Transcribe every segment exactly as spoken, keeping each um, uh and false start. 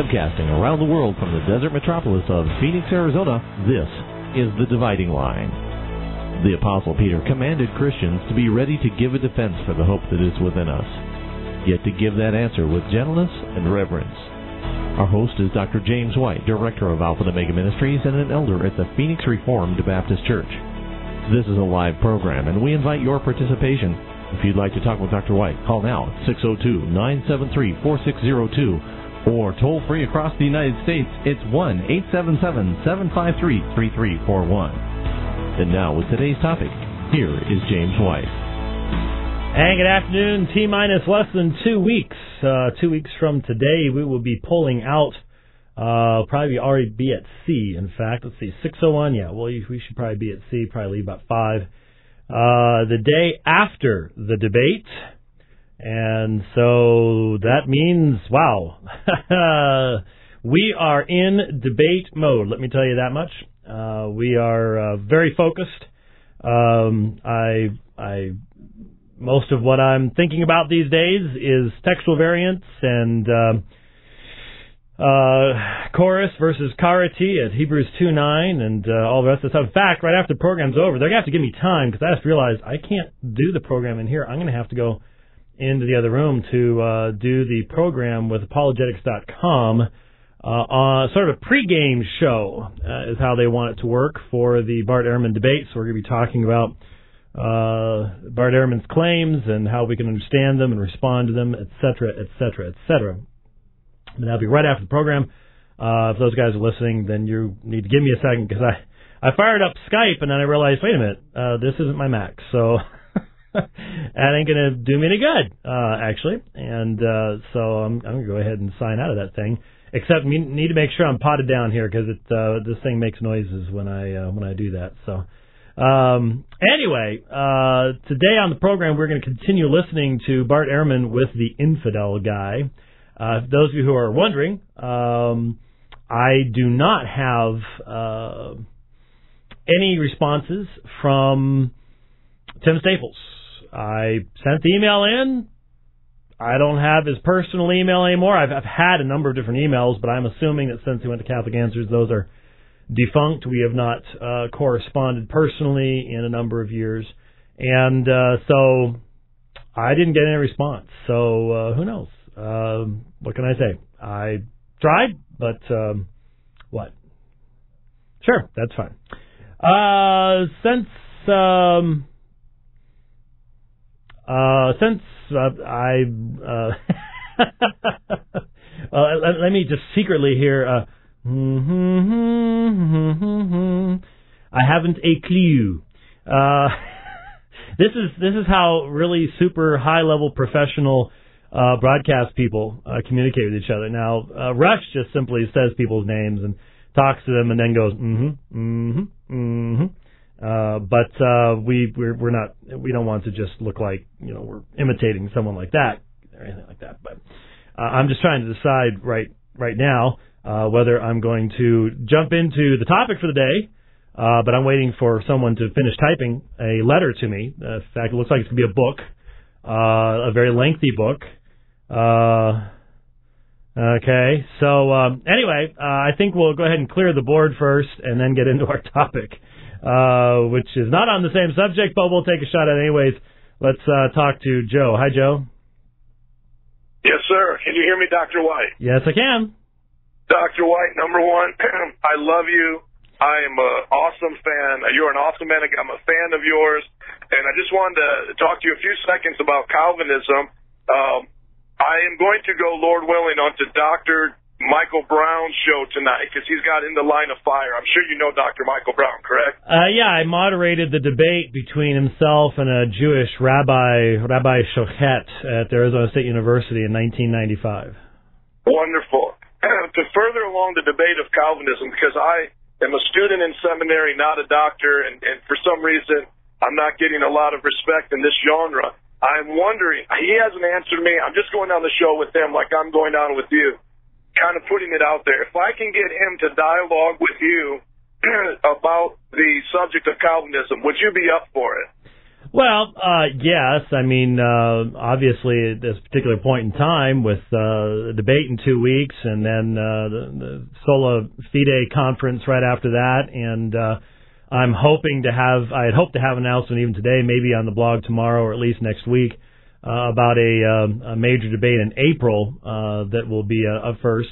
Webcasting around the world from the desert metropolis of Phoenix, Arizona, this is The Dividing Line. The Apostle Peter commanded Christians to be ready to give a defense for the hope that is within us, yet to give that answer with gentleness and reverence. Our host is Doctor James White, Director of Alpha and Omega Ministries and an elder at the Phoenix Reformed Baptist Church. This is a live program, and we invite your participation. If you'd like to talk with Doctor White, call now at six oh two, nine seven three, four six oh two, or toll free across the United States, it's one eight seven seven, seven five three, three three four one. And now with today's topic, here is James White. And good afternoon, T-minus less than two weeks. Uh, two weeks from today, we will be pulling out, uh, probably already be at sea, in fact. Let's see, six oh one, yeah, well, we should probably be at sea, probably leave about five. Uh, the day after the debate, and so that means, wow, we are in debate mode, let me tell you that much. Uh, we are uh, very focused. Um, I, I, most of what I'm thinking about these days is textual variants and uh, uh, chorus versus karati at Hebrews two nine and uh, all the rest of the stuff. In fact, right after the program's over, they're going to have to give me time because I just realized I can't do the program in here. I'm going to have to go into the other room to uh, do the program with apologetics dot com. Uh, on sort of a pregame show uh, is how they want it to work for the Bart Ehrman debate. So we're going to be talking about uh, Bart Ehrman's claims and how we can understand them and respond to them, et cetera, et cetera, et cetera. And that'll be right after the program. Uh, if those guys are listening, then you need to give me a second because I, I fired up Skype and then I realized, wait a minute, uh, this isn't my Mac. So that ain't going to do me any good, uh, actually. And uh, so I'm, I'm going to go ahead and sign out of that thing. Except me need to make sure I'm potted down here because it uh, this thing makes noises when I uh, when I do that. So um, anyway, uh, today on the program we're going to continue listening to Bart Ehrman with the Infidel Guy. Uh, those of you who are wondering, um, I do not have uh, any responses from Tim Staples. I sent the email in. I don't have his personal email anymore. I've, I've had a number of different emails, but I'm assuming that since he went to Catholic Answers, those are defunct. We have not uh, corresponded personally in a number of years. And uh, so I didn't get any response. So uh, who knows? Uh, what can I say? I tried, but um, what? Sure, that's fine. Uh, since... Um, Uh, since uh, I, uh, uh, let, let me just secretly here, uh, I haven't a clue. Uh, this is, this is how really super high level professional, uh, broadcast people, uh, communicate with each other. Now, uh, Rush just simply says people's names and talks to them and then goes, mm-hmm, mm-hmm, mm-hmm. Uh, but, uh, we, we're, we're not, we don't want to just look like, you know, we're imitating someone like that or anything like that. But, uh, I'm just trying to decide right, right now, uh, whether I'm going to jump into the topic for the day. Uh, but I'm waiting for someone to finish typing a letter to me. Uh, in fact, it looks like it's going to be a book, uh, a very lengthy book. Uh, okay. So, um, anyway, uh, I think we'll go ahead and clear the board first and then get into our topic. Uh, which is not on the same subject, but we'll take a shot at it anyways. Let's uh, talk to Joe. Hi, Joe. Yes, sir. Can you hear me, Doctor White? Yes, I can. Doctor White, number one, I love you. I am an awesome fan. You're an awesome man. I'm a fan of yours. And I just wanted to talk to you a few seconds about Calvinism. Um, I am going to go, Lord willing, onto Doctor Michael Brown's show tonight because he's got In the Line of Fire. I'm sure you know Doctor Michael Brown, correct? Uh, yeah, I moderated the debate between himself and a Jewish rabbi, Rabbi Shochet, at Arizona State University in nineteen ninety-five. Wonderful. To further along the debate of Calvinism, because I am a student in seminary, not a doctor, and, and for some reason I'm not getting a lot of respect in this genre. I'm wondering, he hasn't answered me. I'm just going down the show with him like I'm going down with you, kind of putting it out there. If I can get him to dialogue with you about the subject of Calvinism, would you be up for it? Well, uh, yes. I mean, uh, obviously, at this particular point in time, with uh, the debate in two weeks, and then uh, the, the Sola Fide conference right after that, and uh, I'm hoping to have, I had hoped to have an announcement even today, maybe on the blog tomorrow or at least next week, uh, about a, uh, a major debate in April uh, that will be a, a first.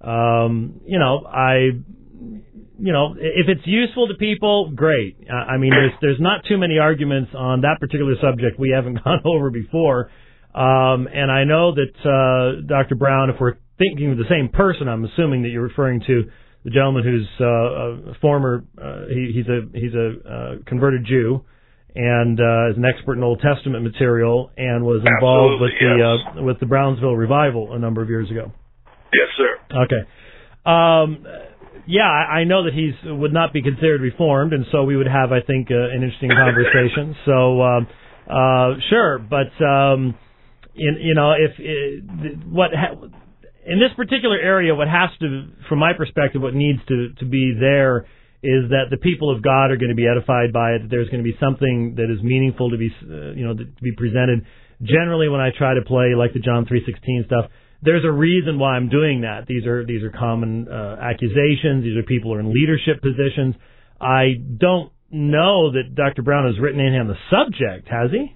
Um, you know, I... You know, if it's useful to people, great. I mean, there's there's not too many arguments on that particular subject we haven't gone over before. Um, and I know that uh, Doctor Brown, if we're thinking of the same person, I'm assuming that you're referring to the gentleman who's uh, a former, uh, he, he's a he's a uh, converted Jew and uh, is an expert in Old Testament material and was involved Absolutely, with the yes. uh, with the Brownsville revival a number of years ago. Yes, sir. Okay. Um, Yeah, I know that he's would not be considered reformed, and so we would have, I think, uh, an interesting conversation. So, um, uh, sure, but um, in, you know, if it, what ha- in this particular area, what has to, from my perspective, what needs to to be there is that the people of God are going to be edified by it. That there's going to be something that is meaningful to be, uh, you know, to be presented. Generally, when I try to play like the John three sixteen stuff, there's a reason why I'm doing that. These are these are common uh, accusations. These are people who are in leadership positions. I don't know that Doctor Brown has written anything on the subject, has he?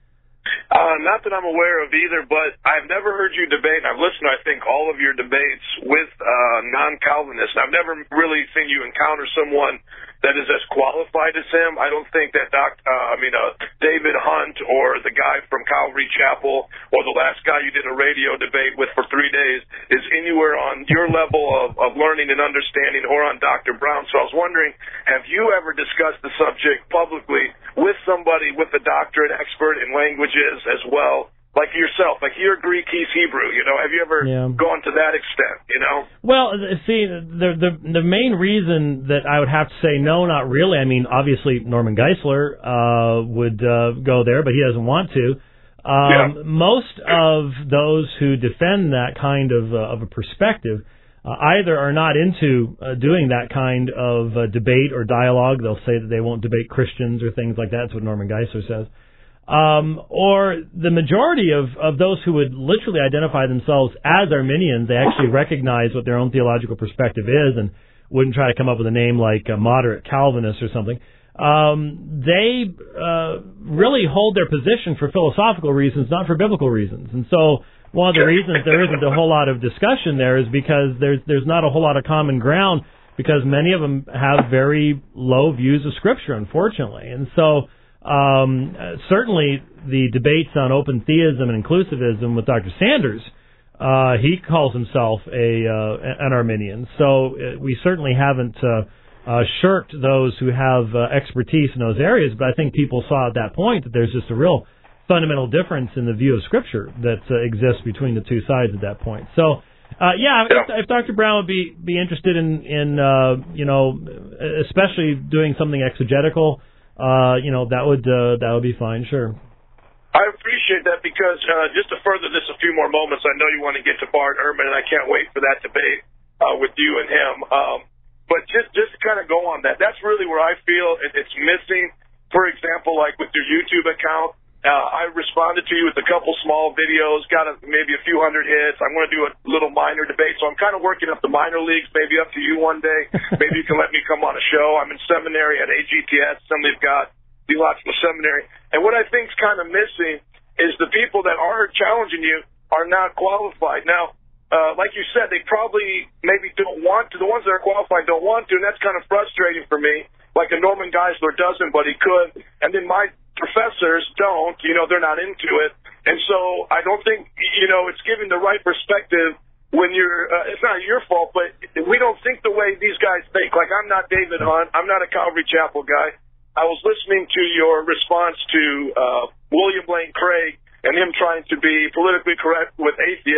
Uh, not that I'm aware of either, but I've never heard you debate. I've listened to, I think, all of your debates with uh, non-Calvinists. I've never really seen you encounter someone that is as qualified as him. I don't think that Doc, uh, I mean, uh, David Hunt or the guy from Calvary Chapel or the last guy you did a radio debate with for three days is anywhere on your level of, of learning and understanding or on Doctor Brown. So I was wondering, have you ever discussed the subject publicly with somebody with a doctorate expert in languages as well? Like yourself, like you're Greek, he's Hebrew, you know, have you ever yeah. gone to that extent, you know? Well, see, the, the the main reason that I would have to say no, not really, I mean, obviously Norman Geisler uh, would uh, go there, but he doesn't want to. Um, yeah. Most of those who defend that kind of, uh, of a perspective uh, either are not into uh, doing that kind of uh, debate or dialogue. They'll say that they won't debate Christians or things like that. That's what Norman Geisler says. Um, or the majority of, of those who would literally identify themselves as Arminians, they actually recognize what their own theological perspective is and wouldn't try to come up with a name like a moderate Calvinist or something. Um, they uh, really hold their position for philosophical reasons, not for biblical reasons. And so one of the reasons there isn't a whole lot of discussion there is because there's there's not a whole lot of common ground because many of them have very low views of Scripture, unfortunately. And so Um, uh, certainly the debates on open theism and inclusivism with Doctor Sanders, uh, he calls himself a uh, an Arminian. So uh, we certainly haven't uh, uh, shirked those who have uh, expertise in those areas, but I think people saw at that point that there's just a real fundamental difference in the view of Scripture that uh, exists between the two sides at that point. So Uh, yeah, if, if Doctor Brown would be, be interested in, in uh, you know, especially doing something exegetical, Uh, you know, that would uh, that would be fine, sure. I appreciate that because uh, just to further this a few more moments, I know you want to get to Bart Ehrman, and I can't wait for that debate uh, with you and him. Um, but just just to kind of go on that, that's really where I feel it, it's missing. For example, like with your YouTube account, uh, I responded to you with a couple small videos, got a, maybe a few hundred hits. I'm going to do a little minor debate, so I'm kind of working up the minor leagues, maybe up to you one day. Maybe you can let me come on a show. I'm in seminary at A G T S, Assembly of God Theological Seminary. And what I think is kind of missing is the people that are challenging you are not qualified. Now, uh, like you said, they probably maybe don't want to. The ones that are qualified don't want to, and that's kind of frustrating for me. Like a Norman Geisler doesn't, but he could. And then my professors don't, you know, they're not into it. And so I don't think, you know, it's giving the right perspective when you're, uh, it's not your fault, but we don't think the way these guys think. Like, I'm not David Hunt. I'm not a Calvary Chapel guy. I was listening to your response to uh, William Lane Craig and him trying to be politically correct with atheists.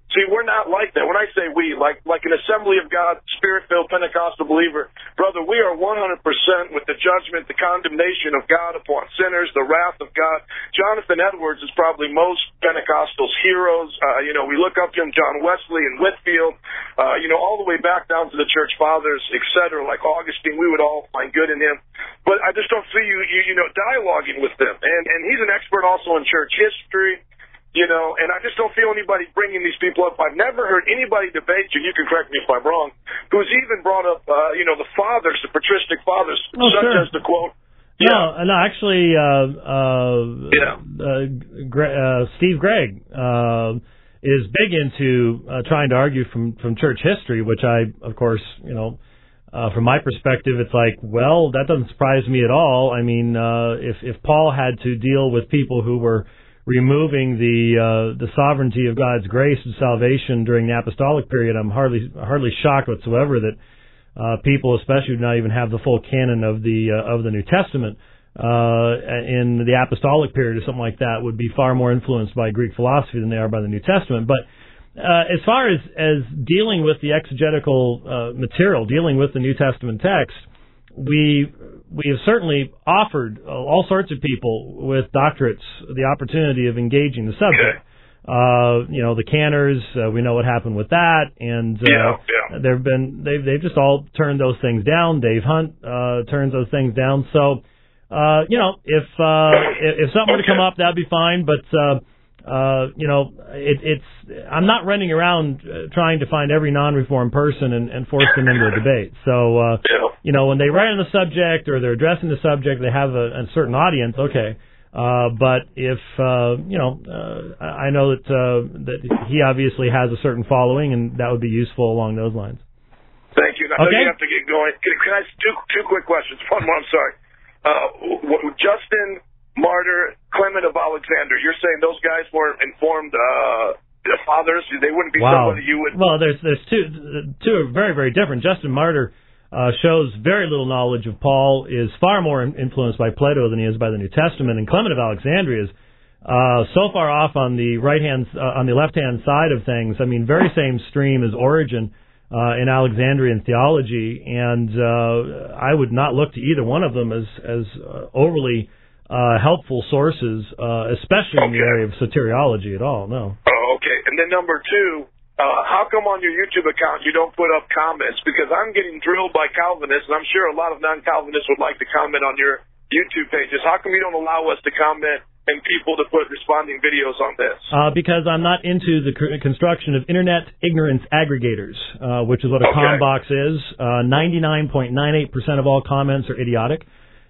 See, we're not like that. When I say we, like like an Assembly of God, Spirit-filled Pentecostal believer, brother, we are one hundred percent with the judgment, the condemnation of God upon sinners, the wrath of God. Jonathan Edwards is probably most Pentecostals' heroes. Uh, you know, we look up to him, John Wesley and Whitefield, uh, you know, all the way back down to the Church Fathers, et cetera, like Augustine. We would all find good in him. But I just don't see you, you, you know, dialoguing with them. And, and he's an expert also in church history. You know, and I just don't feel anybody bringing these people up. I've never heard anybody debate you, you can correct me if I'm wrong, who's even brought up, uh, you know, the fathers, the patristic fathers, oh, such sure. as the quote. No, Yeah. no, actually, uh, uh, Yeah. uh, Gre- uh, Steve Gregg uh, is big into uh, trying to argue from, from church history, which I, of course, you know, uh, from my perspective, it's like, well, that doesn't surprise me at all. I mean, uh, if, if Paul had to deal with people who were removing the uh, the sovereignty of God's grace and salvation during the apostolic period, I'm hardly hardly shocked whatsoever that uh, people, especially, do not even have the full canon of the uh, of the New Testament uh, in the apostolic period or something like that, would be far more influenced by Greek philosophy than they are by the New Testament. But uh, as far as as dealing with the exegetical uh, material, dealing with the New Testament text, we we have certainly offered uh, all sorts of people with doctorates the opportunity of engaging the subject. Uh, you know, the Canners, uh, we know what happened with that, and uh, Yeah, yeah. there've been they've they've just all turned those things down. Dave Hunt uh, turns those things down. So, uh, you know, if uh, if, if something were to come up, that'd be fine. But uh, uh, you know, it, it's I'm not running around uh, trying to find every non-reformed person and, and force them into a debate. So, uh, Yeah. you know, when they write on the subject or they're addressing the subject, they have a, a certain audience. Okay. Uh, but if, uh, you know, uh, I know that, uh, that he obviously has a certain following, and that would be useful along those lines. Thank you. I know Okay. you have to get going. Can, can I ask two, two quick questions? One more, I'm sorry. Uh, w- w- Justin Martyr, Clement of Alexander, you're saying those guys weren't informed uh, fathers? They wouldn't be Wow. somebody you would... Well, there's there's two two are very very different. Justin Martyr uh, shows very little knowledge of Paul, is far more influenced by Plato than he is by the New Testament, and Clement of Alexandria is uh, so far off on the right hand uh, on the left hand side of things. I mean, very same stream as Origen uh, in Alexandrian theology, and uh, I would not look to either one of them as as uh, overly uh, helpful sources, uh, especially in the Okay. area of soteriology at all. No. Oh, okay. And then number two, uh, how come on your YouTube account you don't put up comments? Because I'm getting drilled by Calvinists, and I'm sure a lot of non-Calvinists would like to comment on your YouTube pages. How come you don't allow us to comment and people to put responding videos on this? Uh, because I'm not into the c- construction of internet ignorance aggregators, uh, which is what a Okay. Combox is. Uh, ninety-nine point nine eight percent of all comments are idiotic.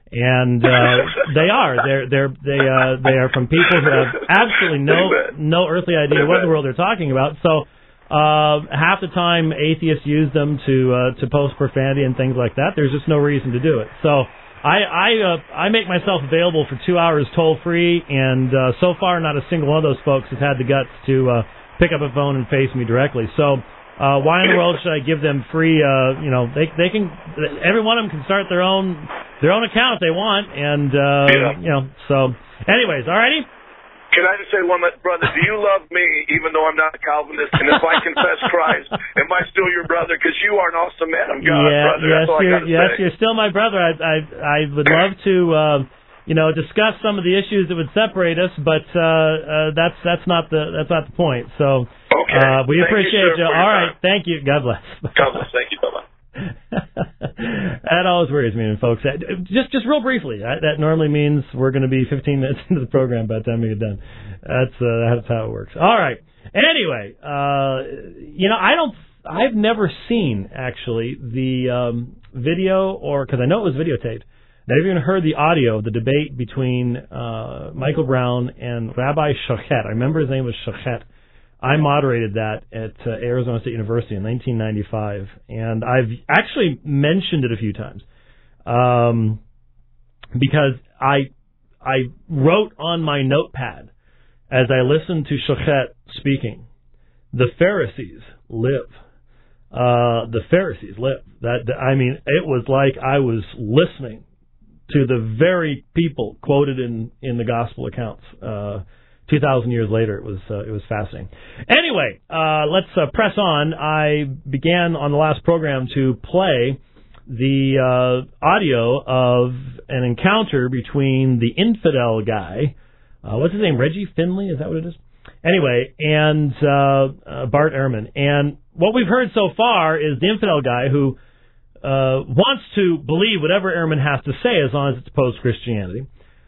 And uh, they are. They're they're they uh, they are from people who have absolutely no no earthly idea what in the world they're talking about. So uh, half the time atheists use them to uh, to post profanity and things like that. There's just no reason to do it. So I I uh, I make myself available for two hours toll free, and uh, so far not a single one of those folks has had the guts to uh, pick up a phone and face me directly. So. Uh, why in the world should I give them free, uh, you know, they they can, every one of them can start their own, their own account if they want, and, uh, Yeah. you know, so, anyways, alrighty? Can I just say one last, brother, do you love me even though I'm not a Calvinist? And if I confess Christ, am I still your brother? Because you are an awesome man of God, yeah, brother. yes, That's all I you're, got to yes, say. you're still my brother. I, I, I would love to, uh, you know, discuss some of the issues that would separate us, but, uh, uh, that's, that's not the, that's not the point, so. Okay. Uh, we Thank appreciate you, sir, you. for your All right. time. Thank you. God bless. God bless. Thank you. Bye-bye. That always worries me, folks. Just, just real briefly. That, that normally means we're going to be fifteen minutes into the program by the time we get done. That's uh, that's how it works. All right. Anyway, uh, you know, I don't. I've never seen actually the um, video, or because I know it was videotaped. I've even heard the audio of the debate between uh, Michael Brown and Rabbi Shochet. I remember his name was Shochet. I moderated that at uh, Arizona State University in nineteen ninety-five, and I've actually mentioned it a few times um, because I I wrote on my notepad as I listened to Shochet speaking, "The Pharisees live." Uh, the Pharisees live. That, that I mean, it was like I was listening to the very people quoted in, in the gospel accounts. Uh, two thousand years later, it was uh, it was fascinating. Anyway, uh, let's uh, press on. I began on the last program to play the uh, audio of an encounter between the infidel guy, uh, what's his name, Reggie Finley, is that what it is? Anyway, and uh, uh, Bart Ehrman. And what we've heard so far is the infidel guy who uh, wants to believe whatever Ehrman has to say as long as it's post-Christianity.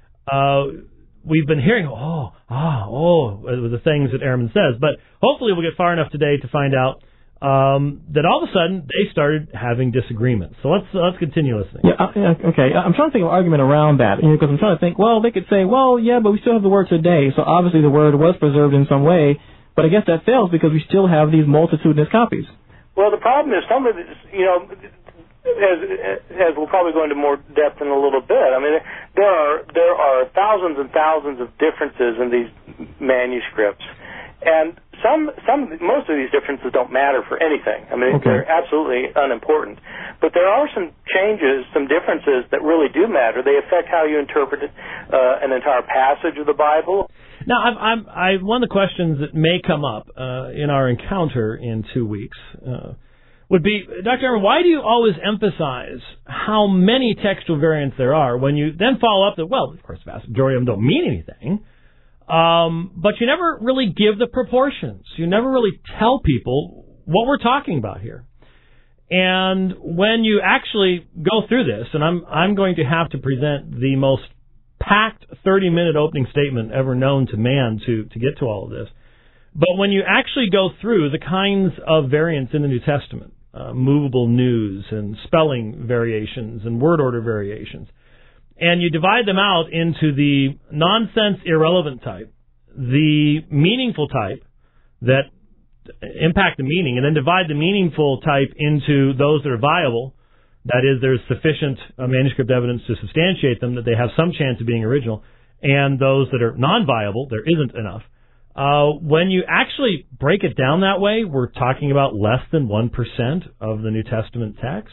Uh, we've been hearing, oh, ah, oh, oh, the things that Ehrman says. But hopefully we'll get far enough today to find out um, that all of a sudden they started having disagreements. So let's uh, let's continue listening. Yeah, uh, yeah, okay. I'm trying to think of an argument around that, because you know, I'm trying to think, well, they could say, well, yeah, but we still have the word today, so obviously the word was preserved in some way, but I guess that fails because we still have these multitudinous copies. Well, the problem is some of this, you know, as as we'll probably go into more depth in a little bit. I mean, there are there are thousands and thousands of differences in these manuscripts, and some some most of these differences don't matter for anything. I mean, okay. They're absolutely unimportant. But there are some changes, some differences that really do matter. They affect how you interpret uh, an entire passage of the Bible. Now, I'm, I'm, I one of the questions that may come up uh, in our encounter in two weeks. Uh, would be, Doctor Ehrman, why do you always emphasize how many textual variants there are when you then follow up that, well, of course, the vast majority of them don't mean anything, um, but you never really give the proportions. You never really tell people what we're talking about here. And when you actually go through this, and I'm I'm going to have to present the most packed thirty-minute opening statement ever known to man to, to get to all of this, but when you actually go through the kinds of variants in the New Testament, Uh, movable news and spelling variations and word order variations, and you divide them out into the nonsense irrelevant type, the meaningful type that impact the meaning, and then divide the meaningful type into those that are viable, that is, there's sufficient uh, manuscript evidence to substantiate them that they have some chance of being original, and those that are non-viable, there isn't enough. Uh, when you actually break it down that way, we're talking about less than one percent of the New Testament text.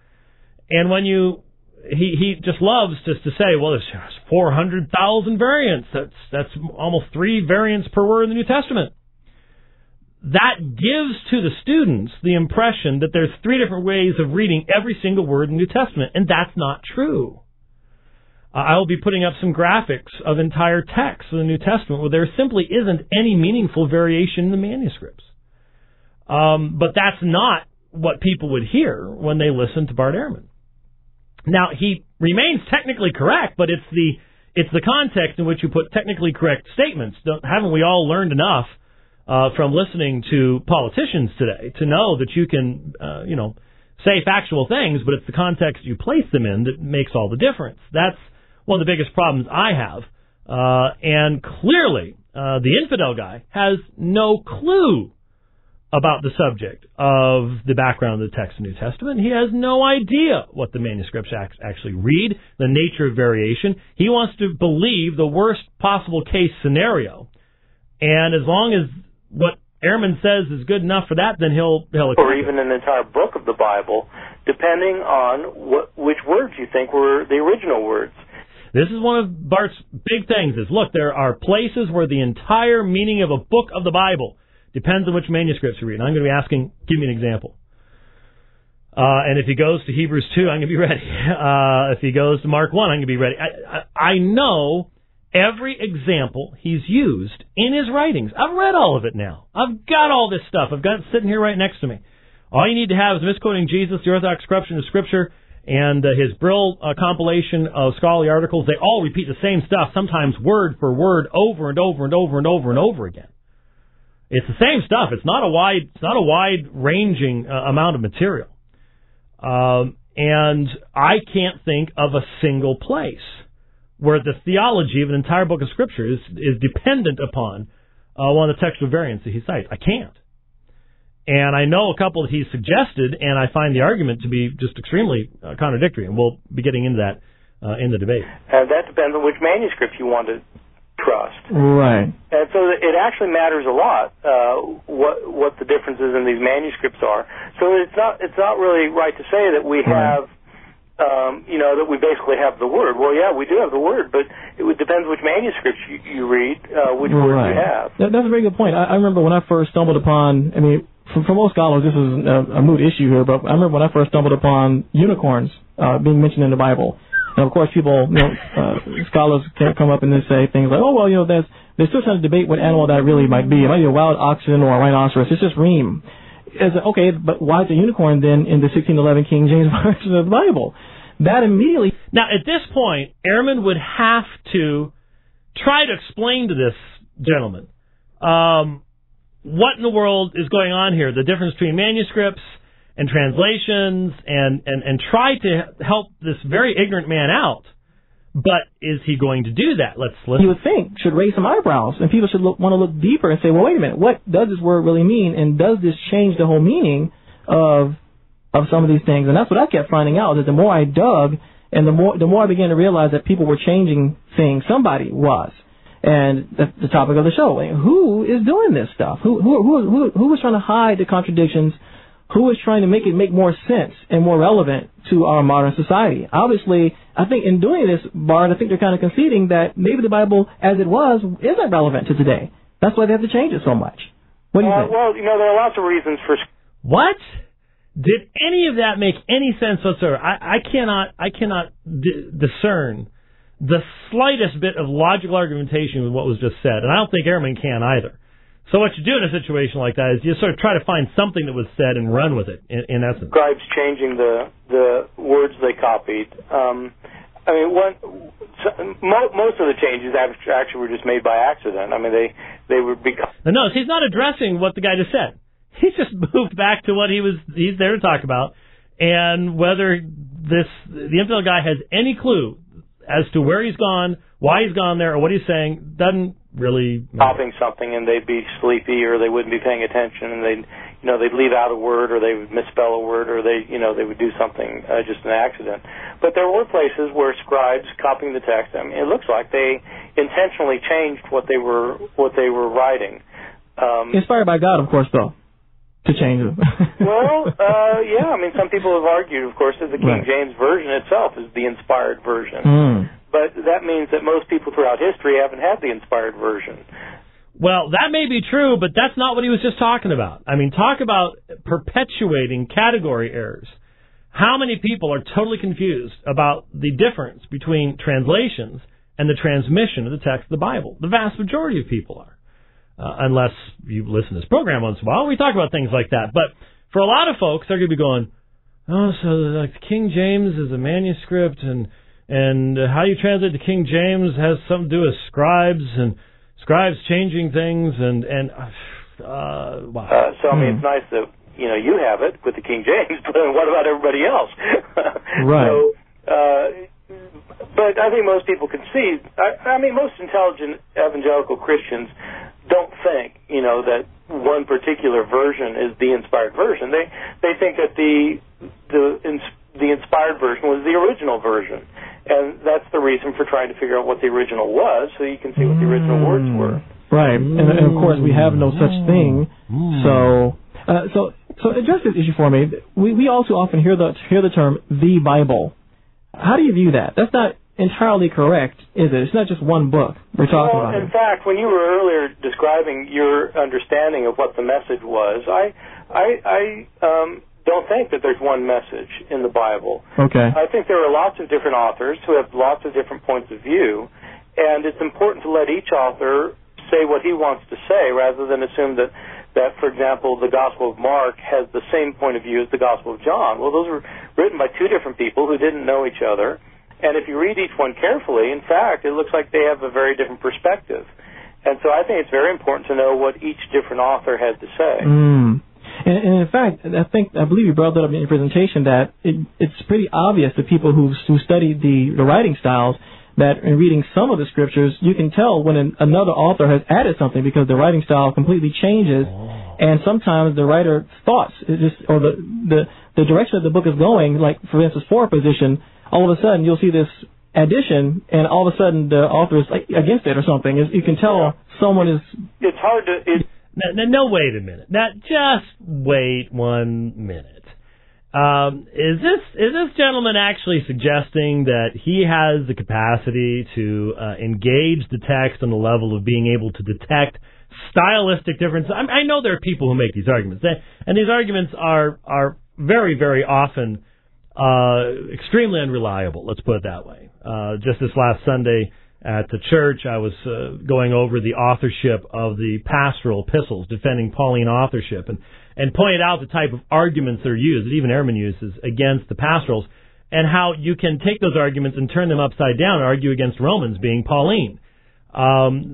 And when you, he, he just loves just to say, well, there's four hundred thousand variants. That's, that's almost three variants per word in the New Testament. That gives to the students the impression that there's three different ways of reading every single word in the New Testament, and that's not true. I will be putting up some graphics of entire texts in the New Testament where there simply isn't any meaningful variation in the manuscripts. Um, but that's not what people would hear when they listen to Bart Ehrman. Now, he remains technically correct, but it's the it's the context in which you put technically correct statements. Don't, haven't we all learned enough uh, from listening to politicians today to know that you can, uh, you know, say factual things, but it's the context you place them in that makes all the difference. That's one of the biggest problems I have. Uh, and clearly, uh, the infidel guy has no clue about the subject of the background of the text of the New Testament. He has no idea what the manuscripts actually read, the nature of variation. He wants to believe the worst possible case scenario. And as long as what Ehrman says is good enough for that, then he'll he'll accept or even an entire book of the Bible, depending on what, which words you think were the original words. This is one of Bart's big things is, look, there are places where the entire meaning of a book of the Bible depends on which manuscripts you read. And I'm going to be asking, give me an example. Uh, and if he goes to Hebrews two, I'm going to be ready. Uh, if he goes to Mark one, I'm going to be ready. I, I, I know every example he's used in his writings. I've read all of it now. I've got all this stuff. I've got it sitting here right next to me. All you need to have is Misquoting Jesus, the Orthodox Corruption of Scripture, and uh, his Brill uh, compilation of scholarly articles. They all repeat the same stuff, sometimes word for word, over and over and over and over and over again. It's the same stuff. It's not a wide, it's not a wide-ranging uh, amount of material. Um, and I can't think of a single place where the theology of an entire book of Scripture is, is dependent upon uh, one of the textual variants that he cites. I can't. And I know a couple that he's suggested, and I find the argument to be just extremely uh, contradictory, and we'll be getting into that uh, in the debate. Uh, that depends on which manuscript you want to trust. Right. And so it actually matters a lot uh, what what the differences in these manuscripts are. So it's not it's not really right to say that we have um, you know, that we basically have the Word. Well, yeah, we do have the Word, but it depends which manuscripts you, you read, uh, which right. Word you have. That, that's a very good point. I, I remember when I first stumbled upon, I mean, for, for most scholars, this is a, a moot issue here, but I remember when I first stumbled upon unicorns uh, being mentioned in the Bible. And, of course, people, you know, uh, scholars can come up and they say things like, oh, well, you know, there's, they're still trying to debate what animal that really might be. It might be a wild oxen or a rhinoceros. It's just reem. It's, okay, but why is a unicorn then in the sixteen eleven King James Version of the Bible? That immediately... Now, at this point, Ehrman would have to try to explain to this gentleman um, what in the world is going on here, the difference between manuscripts and translations, and, and, and try to help this very ignorant man out. But is he going to do that? Let's listen. You would think should raise some eyebrows, and people should look, want to look deeper and say, well, wait a minute, what does this word really mean, and does this change the whole meaning of of some of these things? And that's what I kept finding out, that the more I dug, and the more the more I began to realize that people were changing things, somebody was. And that's the topic of the show. Who is doing this stuff? Who who who who, who is trying to hide the contradictions? Who is trying to make it make more sense and more relevant to our modern society? Obviously, I think in doing this, Bart, I think they're kind of conceding that maybe the Bible, as it was, isn't relevant to today. That's why they have to change it so much. What do you uh, think? Well, you know, there are lots of reasons for... What? Did any of that make any sense whatsoever? I, I cannot, I cannot d- discern the slightest bit of logical argumentation with what was just said, and I don't think Ehrman can either. So what you do in a situation like that is you sort of try to find something that was said and run with it, in, in essence. Scribes changing the the words they copied. Um, I mean, one, so, mo- most of the changes actually were just made by accident. I mean, they they were because. Now, notice he's not addressing what the guy just said. He just moved back to what he was he's there to talk about, and whether this the infidel guy has any clue as to where he's gone, why he's gone there, or what he's saying doesn't really matter. Copying something, and they'd be sleepy, or they wouldn't be paying attention, and they'd, you know, they'd leave out a word, or they would misspell a word, or they, you know, they would do something uh, just an accident. But there were places where scribes copying the text. I mean, it looks like they intentionally changed what they were what they were writing. Um, Inspired by God, of course, though, to change them. well, uh, yeah. I mean, some people have argued, of course, that the King right. James Version itself is the inspired version. Mm. But that means that most people throughout history haven't had the inspired version. Well, that may be true, but that's not what he was just talking about. I mean, talk about perpetuating category errors. How many people are totally confused about the difference between translations and the transmission of the text of the Bible? The vast majority of people are. Uh, unless you listen to this program once in a while, we talk about things like that. But for a lot of folks, they're going to be going, oh, so like King James is a manuscript, and and uh, how you translate the King James has something to do with scribes, and scribes changing things, and, and uh, wow. Uh, so, I mean, it's nice that, you know, you have it with the King James, but what about everybody else? Right. So, uh, but I think most people can see, I, I mean, most intelligent evangelical Christians don't think, you know, that one particular version is the inspired version. They they think that the the the inspired version was the original version, and that's the reason for trying to figure out what the original was, so you can see what the original words were. Right, and, and of course we have no such thing. So, uh, so so address this issue for me. We we also often hear the hear the term the Bible. How do you view that? That's not entirely correct, is it? It's not just one book we're talking well, about. In here. fact, when you were earlier describing your understanding of what the message was, I, I, I um, don't think that there's one message in the Bible. Okay. I think there are lots of different authors who have lots of different points of view, and it's important to let each author say what he wants to say, rather than assume that, that, for example, the Gospel of Mark has the same point of view as the Gospel of John. Well, those were written by two different people who didn't know each other. And if you read each one carefully, in fact, it looks like they have a very different perspective. And so I think it's very important to know what each different author has to say. Mm. And, and in fact, I think I believe you brought that up in your presentation, that it, it's pretty obvious to people who who study the, the writing styles that in reading some of the scriptures, you can tell when an, another author has added something, because the writing style completely changes, and sometimes the writer's thoughts, is just or the, the the direction that the book is going, like for instance, for a position. All of a sudden, you'll see this addition, and all of a sudden, the author is against it or something. You can tell yeah. someone is... It's hard to... It... No, no, no, wait a minute. Now, just wait one minute. Um, is this is this gentleman actually suggesting that he has the capacity to uh, engage the text on the level of being able to detect stylistic differences? I, I know there are people who make these arguments, and these arguments are are very, very often uh, extremely unreliable. Let's put it that way. Uh, just this last Sunday at the church, I was uh, going over the authorship of the pastoral epistles, defending Pauline authorship, and, and pointed out the type of arguments that are used, that even Ehrman uses, against the pastorals, and how you can take those arguments and turn them upside down and argue against Romans being Pauline. Um,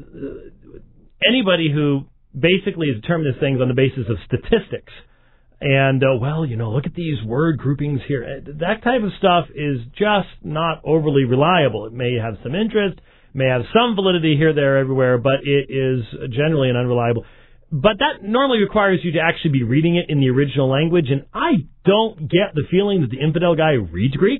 anybody who basically has determined these things on the basis of statistics, and, uh, well, you know, look at these word groupings here, that type of stuff is just not overly reliable. It may have some interest, may have some validity here, there, everywhere, but it is generally an unreliable. But that normally requires you to actually be reading it in the original language, and I don't get the feeling that the infidel guy reads Greek.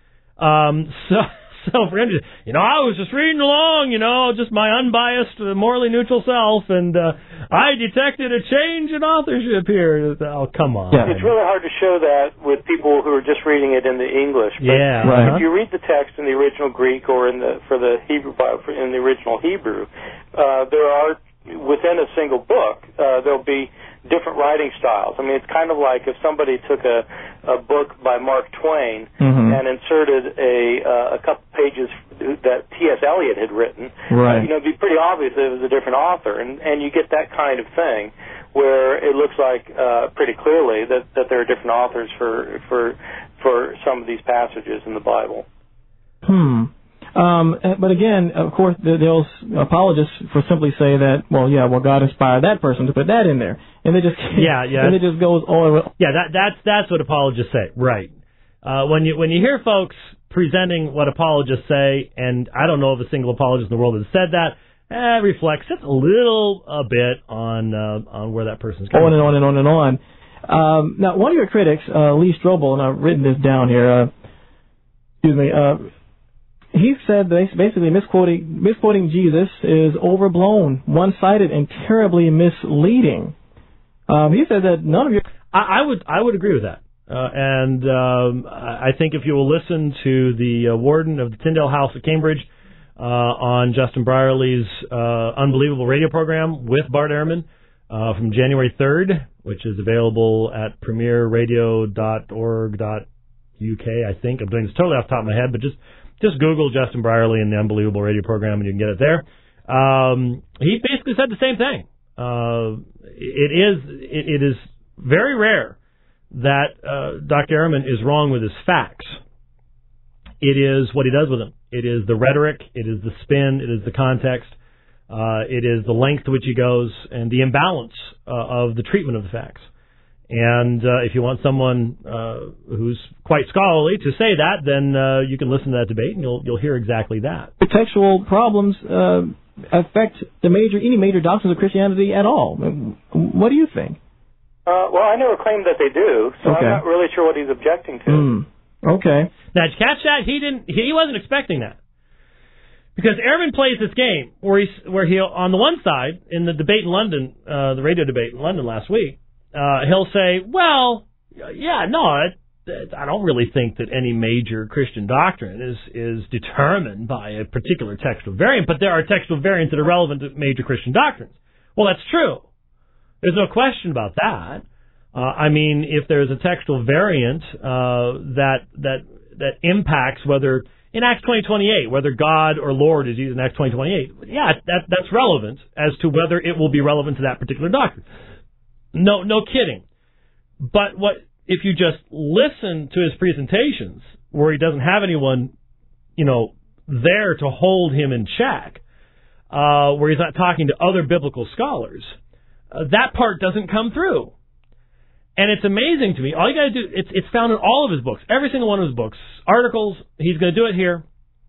Um, so, so for him to, you know, I was just reading along, you know, just my unbiased, morally neutral self, and uh, I detected a change in authorship here. Oh, come on. Yeah. It's really hard to show that with people who are just reading it in the English. But yeah. Right. If you read the text in the original Greek or in the for the Hebrew in the original Hebrew, uh, there are within a single book uh, there'll be different writing styles. I mean, it's kind of like if somebody took a, a book by Mark Twain mm-hmm. and inserted a uh, a couple pages that T S Eliot had written. Right. Uh, you know, it'd be pretty obvious that it was a different author, and and you get that kind of thing where it looks like uh, pretty clearly that, that there are different authors for for for some of these passages in the Bible. Hmm. Um, but again, of course, they'll apologists for simply say that, well, yeah, well, God inspired that person to put that in there, and they just yeah, yeah, and it just goes all. Yeah, that that's that's what apologists say, right? Uh, when you when you hear folks presenting what apologists say, and I don't know of a single apologist in the world that has said that, eh, reflects just a little a bit on uh, on where that person's coming on and from. on and on and on. Um, now, one of your critics, uh, Lee Strobel, and I've written this down here. Uh, excuse me. Uh, He said that basically misquoting, misquoting Jesus is overblown, one-sided, and terribly misleading. Um, he said that none of your... I, I would I would agree with that. Uh, and um, I think if you will listen to the uh, warden of the Tyndale House at Cambridge uh, on Justin Brierley's uh, unbelievable radio program with Bart Ehrman uh, from January third, which is available at premier radio dot org dot U K, I think. I'm doing this totally off the top of my head, but just... Just Google Justin Brierley and the Unbelievable Radio Program, and you can get it there. Um, he basically said the same thing. Uh, it is it, it is very rare that uh, Doctor Ehrman is wrong with his facts. It is what he does with them. It is the rhetoric. It is the spin. It is the context. Uh, it is the length to which he goes, and the imbalance uh, of the treatment of the facts. And uh, if you want someone uh, who's quite scholarly to say that, then uh, you can listen to that debate, and you'll you'll hear exactly that. Textual problems uh, affect the major any major doctrines of Christianity at all. What do you think? Uh, well, I never claimed that they do, so okay. I'm not really sure what he's objecting to. Mm. Okay. Now, did you catch that? He didn't. He wasn't expecting that. Because Ehrman plays this game where he's where he on the one side in the debate in London, uh, the radio debate in London last week. Uh, he'll say, well, yeah, no, it, it, I don't really think that any major Christian doctrine is, is determined by a particular textual variant, but there are textual variants that are relevant to major Christian doctrines. Well, that's true. There's no question about that. Uh, I mean, if there's a textual variant uh, that that that impacts whether, in Acts twenty twenty-eight, whether God or Lord is used in Acts twenty twenty-eight, yeah, that that's relevant as to whether it will be relevant to that particular doctrine. No, no kidding. But what if you just listen to his presentations, where he doesn't have anyone, you know, there to hold him in check, uh, where he's not talking to other biblical scholars, uh, that part doesn't come through. And it's amazing to me. All you got to do, it's it's found in all of his books, every single one of his books, articles. He's going to do it here.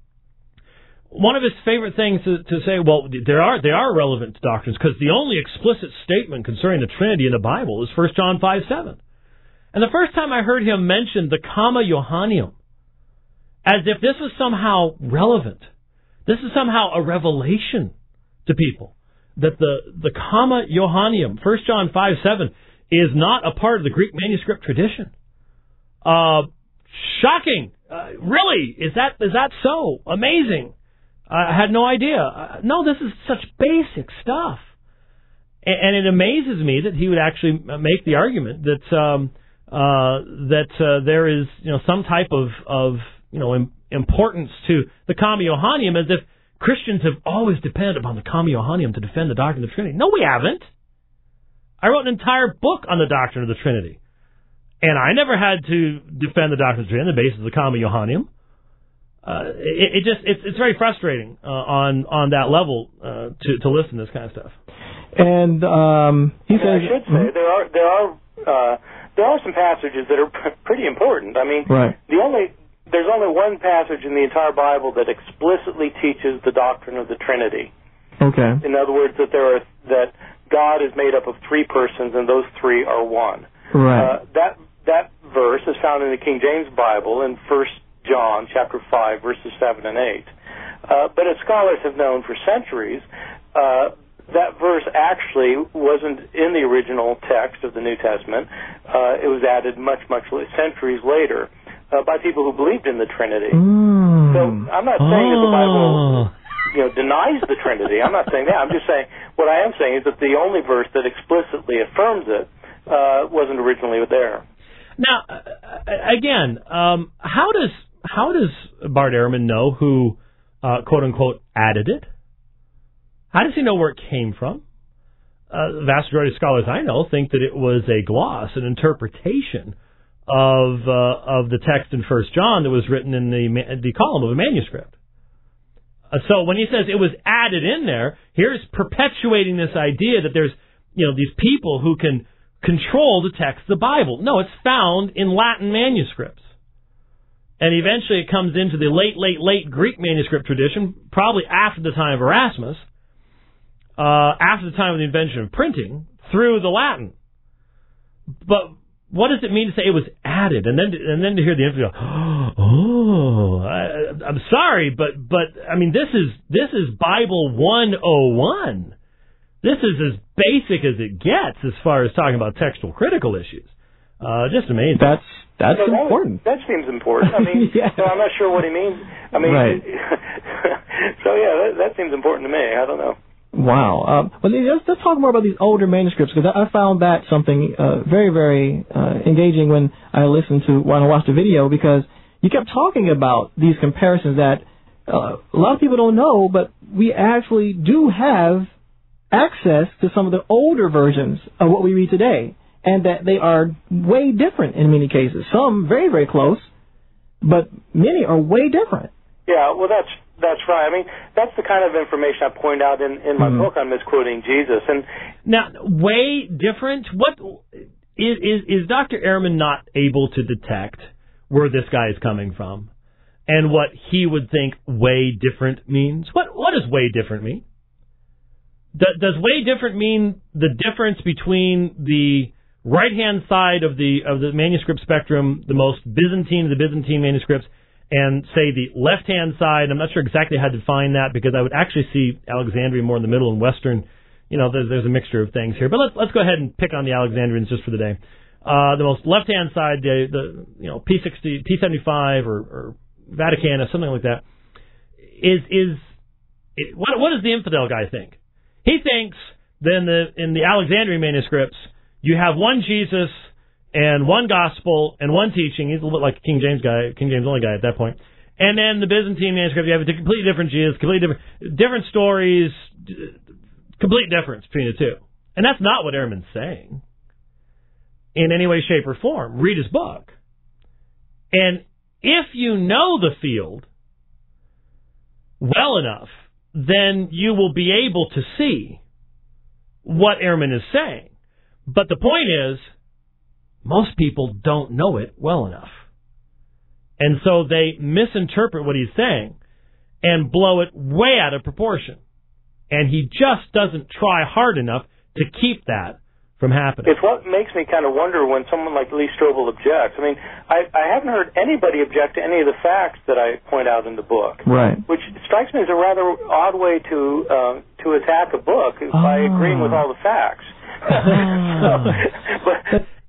One of his favorite things to, to say, well, there are they are relevant to doctrines because the only explicit statement concerning the Trinity in the Bible is First John five seven. And the first time I heard him mention the comma Johannium, as if this was somehow relevant, this is somehow a revelation to people, that the, the comma Johannium, First John five seven, is not a part of the Greek manuscript tradition. Uh, shocking. Uh, really? Is that is that so? Amazing. I had no idea. Uh, no, this is such basic stuff. And, and it amazes me that he would actually make the argument that um, uh, that uh, there is, you know, some type of, of you know, im- importance to the Kami Johannium, as if Christians have always depended upon the Kami Johannium to defend the doctrine of the Trinity. No, we haven't. I wrote an entire book on the doctrine of the Trinity. And I never had to defend the doctrine of the Trinity on the basis of the Kami Johannium. Uh, it, it just it's it's very frustrating uh, on on that level uh, to to listen to this kind of stuff. And um, he and says, I should say mm-hmm. there are there are uh, there are some passages that are p- pretty important. I mean, right. the only there's only one passage in the entire Bible that explicitly teaches the doctrine of the Trinity. Okay. In other words, that there are that God is made up of three persons and those three are one. Right. Uh, that that verse is found in the King James Bible in First John chapter five verses seven and eight. Uh, but as scholars have known for centuries, uh, that verse actually wasn't in the original text of the New Testament. Uh, it was added much, much centuries later uh, by people who believed in the Trinity. Mm. So I'm not saying oh. that the Bible, you know, denies the Trinity. I'm not saying that. I'm just saying what I am saying is that the only verse that explicitly affirms it uh, wasn't originally there. Now, uh, again, um, how does how does Bart Ehrman know who, uh, quote unquote, added it? How does he know where it came from? Uh, the vast majority of scholars I know think that it was a gloss, an interpretation of uh, of the text in First John that was written in the the column of a manuscript. Uh, so when he says it was added in there, here's perpetuating this idea that there's, you know, these people who can control the text of the Bible. No, it's found in Latin manuscripts. And eventually it comes into the late, late, late Greek manuscript tradition, probably after the time of Erasmus, uh, after the time of the invention of printing, through the Latin. But what does it mean to say it was added? And then to, and then to hear the info go, oh, I, I'm sorry, but, but, I mean, this is, this is Bible one oh one. This is as basic as it gets as far as talking about textual critical issues. Uh, just amazing. That's that's so important. That, that seems important. I mean, yeah. so I'm not sure what he means. I mean, right. so yeah, that, that seems important to me. I don't know. Wow. Um, well, let's, let's talk more about these older manuscripts, because I, I found that something uh, very, very uh, engaging when I listened to when I watched the video, because you kept talking about these comparisons that uh, a lot of people don't know, but we actually do have access to some of the older versions of what we read today, and that they are way different in many cases. Some very, very close, but many are way different. Yeah, well, that's that's right. I mean, that's the kind of information I point out in, in my mm-hmm. book on misquoting Jesus. And now, way different? What is, is is Doctor Ehrman not able to detect where this guy is coming from and what he would think way different means? What what does way different mean? Does way different mean the difference between the right-hand side of the of the manuscript spectrum, the most Byzantine of the Byzantine manuscripts, and, say, the left-hand side? I'm not sure exactly how to define that, because I would actually see Alexandria more in the middle and Western. You know, there's, there's a mixture of things here. But let's let's go ahead and pick on the Alexandrians just for the day. Uh, the most left-hand side, the, the you know P sixty, P seventy-five, or, or Vaticanus, something like that, is is it, what what does the infidel guy think? He thinks that in the, in the Alexandrian manuscripts, you have one Jesus and one gospel and one teaching. He's a little bit like a King James guy, King James only guy at that point. And then the Byzantine manuscript, you have a completely different Jesus, completely different, different stories, complete difference between the two. And that's not what Ehrman's saying in any way, shape, or form. Read his book. And if you know the field well enough, then you will be able to see what Ehrman is saying. But the point is, most people don't know it well enough. And so they misinterpret what he's saying and blow it way out of proportion. And he just doesn't try hard enough to keep that from happening. It's what makes me kind of wonder when someone like Lee Strobel objects. I mean, I, I haven't heard anybody object to any of the facts that I point out in the book. Right. Which strikes me as a rather odd way to uh, to attack a book, oh. by agreeing with all the facts. so, but,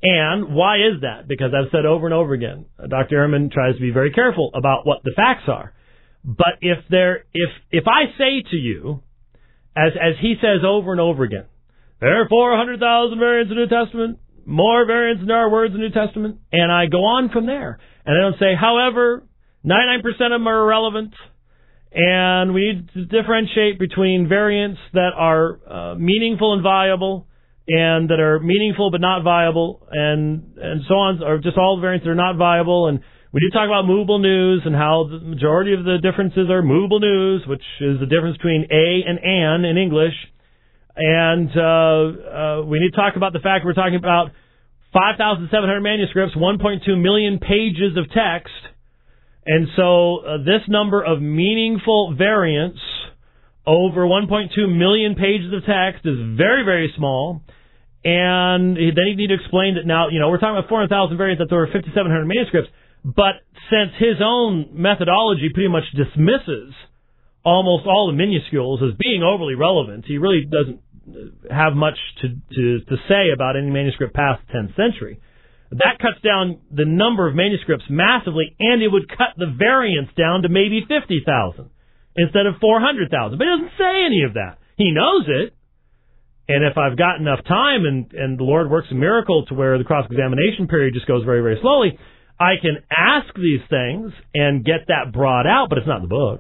And why is that? Because I've said over and over again, Doctor Ehrman tries to be very careful about what the facts are. But if there, if if I say to you, as as he says over and over again, there are four hundred thousand variants in the New Testament, more variants than there are words in the New Testament, and I go on from there, and I don't say, however, ninety-nine percent of them are irrelevant, and we need to differentiate between variants that are uh, meaningful and viable, and that are meaningful but not viable, and and so on, or just all the variants that are not viable. And we do talk about movable news and how the majority of the differences are movable news, which is the difference between a and an in English. And uh, uh, we need to talk about the fact we're talking about five thousand seven hundred manuscripts, one point two million pages of text. And so uh, this number of meaningful variants over one point two million pages of text is very, very small. And then you need to explain that now, you know, we're talking about four hundred thousand variants, that's over fifty-seven hundred manuscripts. But since his own methodology pretty much dismisses almost all the minuscules as being overly relevant, he really doesn't have much to, to, to say about any manuscript past the tenth century. That cuts down the number of manuscripts massively, and it would cut the variants down to maybe fifty thousand instead of four hundred thousand. But he doesn't say any of that. He knows it. And if I've got enough time and, and the Lord works a miracle to where the cross-examination period just goes very, very slowly, I can ask these things and get that brought out, but it's not in the book.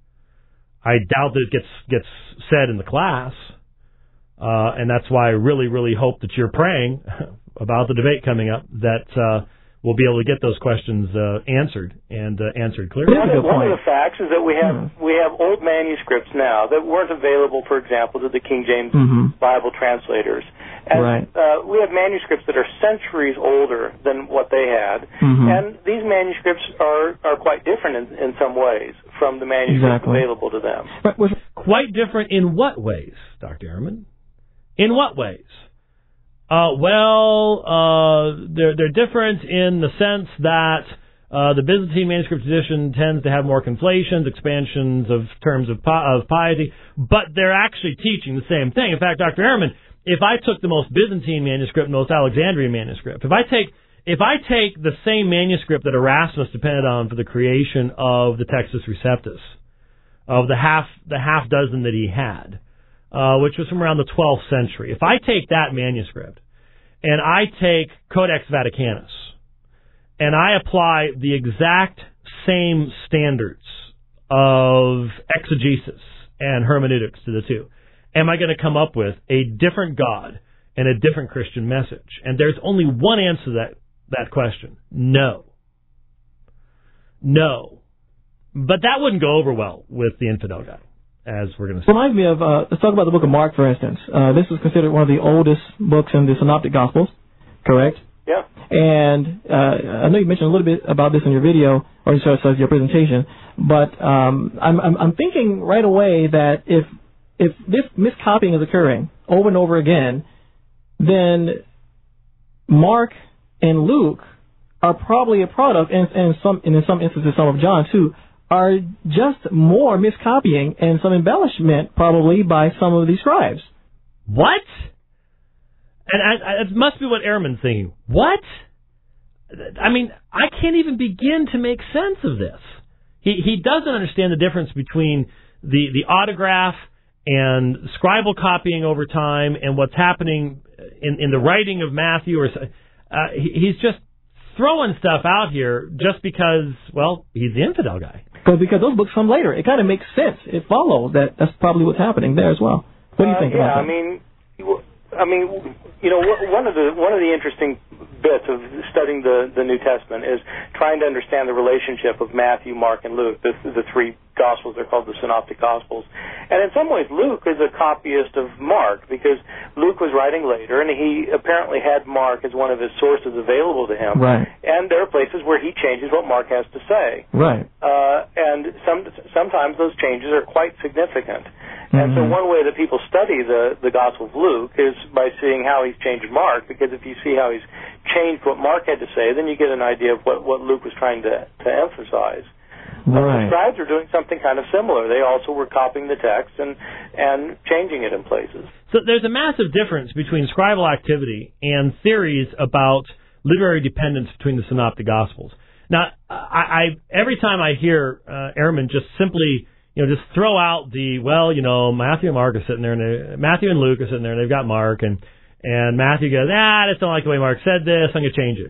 I doubt that it gets gets said in the class. Uh, and that's why I really, really hope that you're praying about the debate coming up, that uh, we'll be able to get those questions uh, answered and uh, answered clearly. One, of, one of the facts is that we have mm-hmm. we have old manuscripts now that weren't available, for example, to the King James mm-hmm. Bible translators. And right. uh, we have manuscripts that are centuries older than what they had, mm-hmm. and these manuscripts are, are quite different in, in some ways from the manuscripts exactly. available to them. Quite different in what ways, Doctor Ehrman? In what ways? Uh, well, uh, they're, they're different in the sense that uh, the Byzantine manuscript tradition tends to have more conflations, expansions of terms of, pi- of piety, but they're actually teaching the same thing. In fact, Doctor Ehrman, if I took the most Byzantine manuscript and the most Alexandrian manuscript, if I take if I take the same manuscript that Erasmus depended on for the creation of the Textus Receptus, of the half the half dozen that he had, uh, which was from around the twelfth century, if I take that manuscript and I take Codex Vaticanus and I apply the exact same standards of exegesis and hermeneutics to the two, am I going to come up with a different God and a different Christian message? And there's only one answer to that, that question. No. No. But that wouldn't go over well with the infidel guy, as we're going to see. Reminds me of, uh, let's talk about the book of Mark, for instance. Uh, this is considered one of the oldest books in the Synoptic Gospels, correct? Yeah. And uh, I know you mentioned a little bit about this in your video, or sorry, your presentation, but um, I'm, I'm, I'm thinking right away that if If this miscopying is occurring over and over again, then Mark and Luke are probably a product, and, and some, and in some instances, some of John too, are just more miscopying and some embellishment probably by some of these scribes. What? And I, I, it must be what Ehrman's thinking. What? I mean, I can't even begin to make sense of this. He he doesn't understand the difference between the, the autograph and scribal copying over time and what's happening in, in the writing of Matthew. Or uh, he, he's just throwing stuff out here just because, well, he's the infidel guy. Because because those books come later. It kind of makes sense. It follows that that's probably what's happening there as well. What do you think uh, yeah, about that? I mean, I mean, you know, one of the one of the interesting bits of studying the, the New Testament is trying to understand the relationship of Matthew, Mark, and Luke, the, the three Gospels. They're called the Synoptic Gospels. And in some ways, Luke is a copyist of Mark because Luke was writing later, and he apparently had Mark as one of his sources available to him. Right. And there are places where he changes what Mark has to say. Right. Uh, and some sometimes those changes are quite significant. And mm-hmm. so one way that people study the, the Gospel of Luke is by seeing how he's changed Mark, because if you see how he's changed what Mark had to say, then you get an idea of what, what Luke was trying to, to emphasize. Right. The scribes are doing something kind of similar. They also were copying the text and and changing it in places. So there's a massive difference between scribal activity and theories about literary dependence between the Synoptic Gospels. Now, I, I every time I hear uh, Ehrman just simply, you know, just throw out the, well, you know, Matthew and Mark are sitting there, and they, Matthew and Luke are sitting there, and they've got Mark, and and Matthew goes, ah, I just don't like the way Mark said this, I'm going to change it.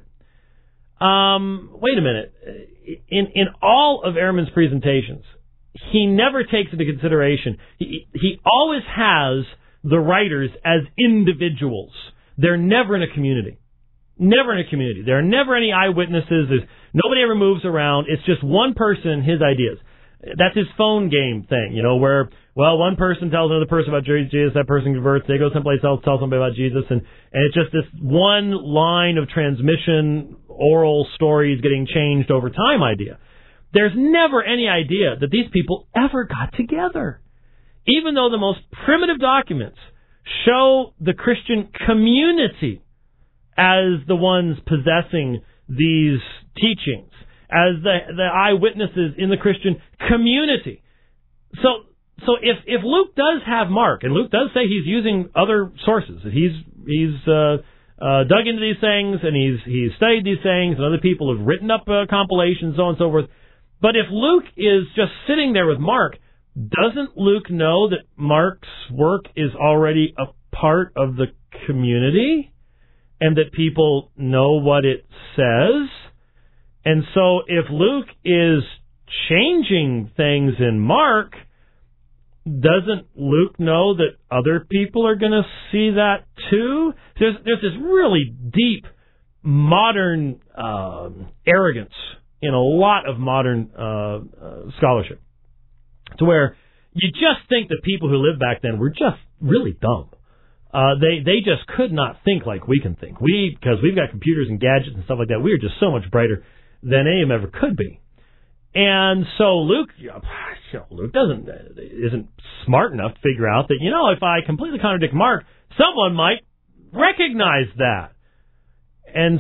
Um, wait a minute. In in all of Ehrman's presentations, he never takes into consideration, he, he always has the writers as individuals. They're never in a community. Never in a community. There are never any eyewitnesses. There's, nobody ever moves around. It's just one person, his ideas. That's his phone game thing, you know, where, well, one person tells another person about Jesus, that person converts, they go someplace else, tell somebody about Jesus, and, and it's just this one line of transmission, oral stories getting changed over time idea. There's never any idea that these people ever got together. Even though the most primitive documents show the Christian community as the ones possessing these teachings, as the, the eyewitnesses in the Christian community. So, so if, if Luke does have Mark, and Luke does say he's using other sources, that he's, he's, uh, uh, dug into these things, and he's, he's studied these things, and other people have written up, uh, compilations, so on and so forth. But if Luke is just sitting there with Mark, doesn't Luke know that Mark's work is already a part of the community, and that people know what it says? And so if Luke is changing things in Mark, doesn't Luke know that other people are going to see that too? There's there's this really deep modern um, arrogance in a lot of modern uh, uh, scholarship, to where you just think that people who lived back then were just really dumb. Uh, they they just could not think like we can think. We, because we've got computers and gadgets and stuff like that, we are just so much brighter than any of them ever could be. And so Luke, you know, Luke doesn't isn't smart enough to figure out that, you know, if I completely contradict Mark, someone might recognize that. And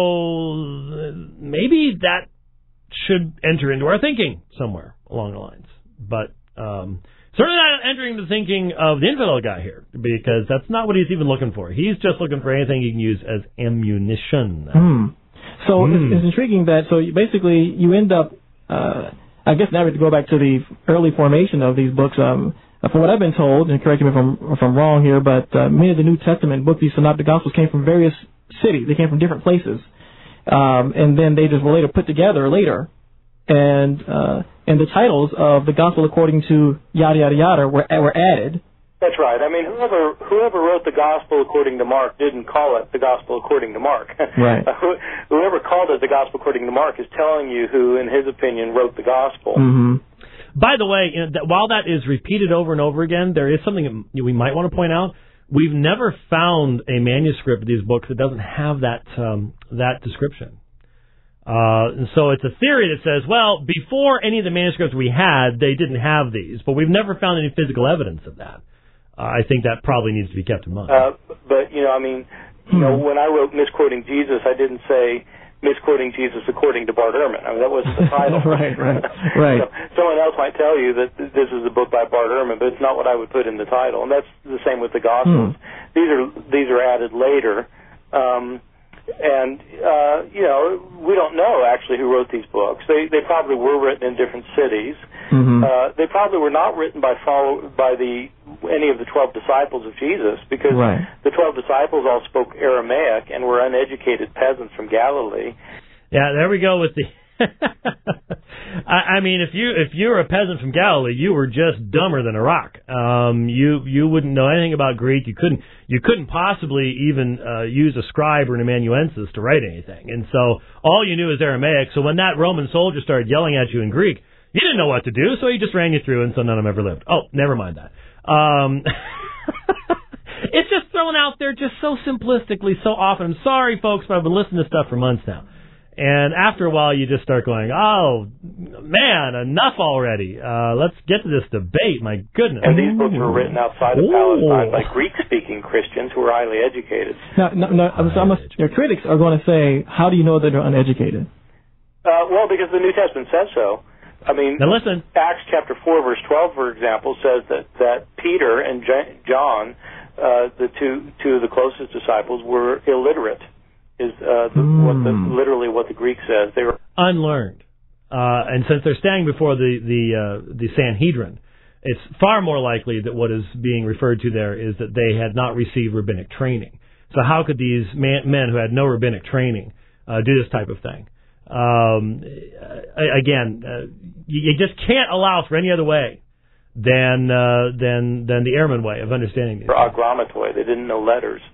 so maybe that should enter into our thinking somewhere along the lines. But um, certainly not entering the thinking of the infidel guy here, because that's not what he's even looking for. He's just looking for anything he can use as ammunition. Hmm. So Mm. it's, it's intriguing that, so you basically you end up, uh, I guess now we have to go back to the early formation of these books. Um, from what I've been told, and correct me if I'm, if I'm wrong here, but uh, many of the New Testament books, these Synoptic Gospels, came from various cities. They came from different places. Um, and then they just were later put together later. And uh, and the titles of the Gospel according to yada, yada, yada were, were added. That's right. I mean, whoever whoever wrote the Gospel according to Mark didn't call it the Gospel according to Mark. Right. Whoever called it the Gospel according to Mark is telling you who, in his opinion, wrote the Gospel. Mm-hmm. By the way, you know, that while that is repeated over and over again, there is something that we might want to point out. We've never found a manuscript of these books that doesn't have that um, that description. Uh, and so it's a theory that says, well, before any of the manuscripts we had, they didn't have these, but we've never found any physical evidence of that. Uh, I think that probably needs to be kept in mind. Uh, but, you know, I mean, you know, when I wrote Misquoting Jesus, I didn't say Misquoting Jesus according to Bart Ehrman. I mean, that wasn't the title. right, right, right. So someone else might tell you that this is a book by Bart Ehrman, but it's not what I would put in the title. And that's the same with the Gospels. Hmm. These are these are added later. Um, and, uh, you know, we don't know actually who wrote these books. They they probably were written in different cities. Mm-hmm. Uh, they probably were not written by follow by the any of the twelve disciples of Jesus, because right. the twelve disciples all spoke Aramaic and were uneducated peasants from Galilee. Yeah, there we go with the. I, I mean, if you if you're a peasant from Galilee, you were just dumber than a rock. Um, you you wouldn't know anything about Greek. You couldn't you couldn't possibly even uh, use a scribe or an amanuensis to write anything. And so all you knew is Aramaic. So when that Roman soldier started yelling at you in Greek, you didn't know what to do. So he just ran you through, and so none of them ever lived. Oh, never mind that. Um, it's just thrown out there just so simplistically, so often. I'm sorry, folks, but I've been listening to stuff for months now. And after a while, you just start going, oh, man, enough already. Uh, let's get to this debate. My goodness. And these books were written outside of Ooh. Palestine by Greek-speaking Christians who were highly educated. Now, no, no, I'm, I'm, your critics are going to say, how do you know that they're uneducated? Uh, well, because the New Testament says so. I mean, now listen. Acts chapter four, verse twelve, for example, says that, that Peter and John, uh, the two two of the closest disciples, were illiterate. Is uh, the, mm. what the, literally what the Greek says. They were unlearned, uh, and since they're standing before the the uh, the Sanhedrin, it's far more likely that what is being referred to there is that they had not received rabbinic training. So how could these man, men who had no rabbinic training uh, do this type of thing? Um, again, uh, you, you just can't allow for any other way than uh, than than the Ehrman way of understanding these. Agrammatoi. They didn't know letters.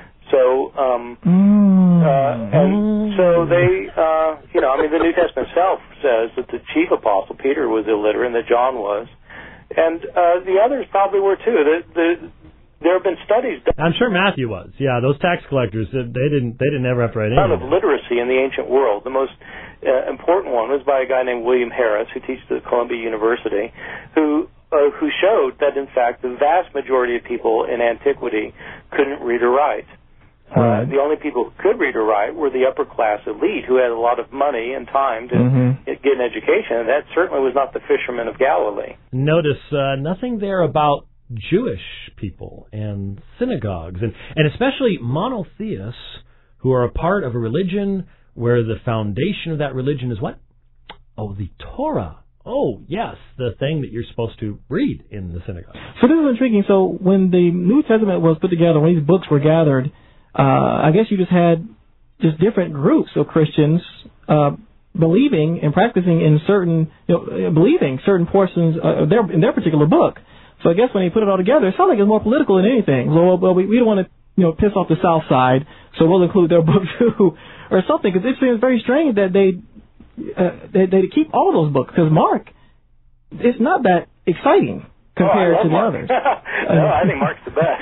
So, um, mm. uh, and so they, uh, you know, I mean, the New Testament itself says that the chief apostle, Peter, was illiterate and that John was. And uh, the others probably were too. The, the, there have been studies done. I'm sure Matthew was. Yeah, those tax collectors, they didn't they didn't ever have to write None anything. of literacy in the ancient world. The most uh, important one was by a guy named William Harris, who teaches at Columbia University, who uh, who showed that, in fact, the vast majority of people in antiquity couldn't read or write. Right. Uh, the only people who could read or write were the upper class elite who had a lot of money and time to mm-hmm. get an education, and that certainly was not the fishermen of Galilee. Notice uh, nothing there about Jewish people and synagogues, and, and especially monotheists who are a part of a religion where the foundation of that religion is what? Oh, the Torah. Oh, yes, the thing that you're supposed to read in the synagogue. So this is intriguing. So when the New Testament was put together, when these books were gathered, Uh, I guess you just had just different groups of Christians uh, believing and practicing in certain, you know, believing certain portions of their in their particular book. So I guess when they put it all together, it sounds like it's more political than anything. Well, well we, we don't want to, you know, piss off the South Side, so we'll include their book too, or something. Because it seems very strange that they uh, they, they keep all those books. Because Mark, it's not that exciting compared oh, to the Mark. others. No, I think Mark's the best.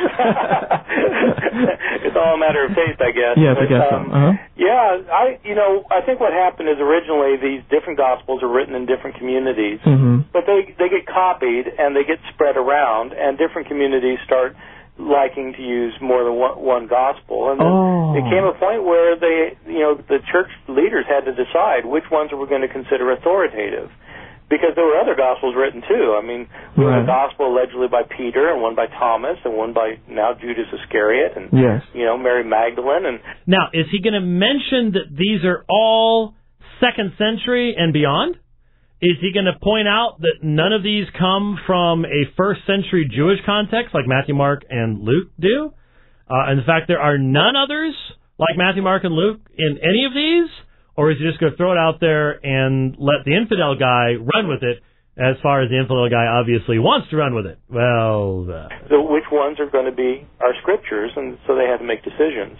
It's all a matter of taste, I guess. Yes, but, I guess um, so. Uh-huh. Yeah, I you know I think what happened is originally these different gospels are written in different communities, mm-hmm. but they they get copied and they get spread around, and different communities start liking to use more than one, one gospel, and then oh. it came a point where they you know the church leaders had to decide which ones were going to consider authoritative. Because there were other gospels written too. I mean, we right. have a gospel allegedly by Peter, and one by Thomas, and one by now Judas Iscariot, and yes. you know Mary Magdalene. And now, is he going to mention that these are all second century and beyond? Is he going to point out that none of these come from a first century Jewish context like Matthew, Mark, and Luke do? Uh, and in fact, there are none others like Matthew, Mark, and Luke in any of these? Or is he just going to throw it out there and let the infidel guy run with it, as far as the infidel guy obviously wants to run with it? Well, uh, so which ones are going to be our scriptures, and so they have to make decisions.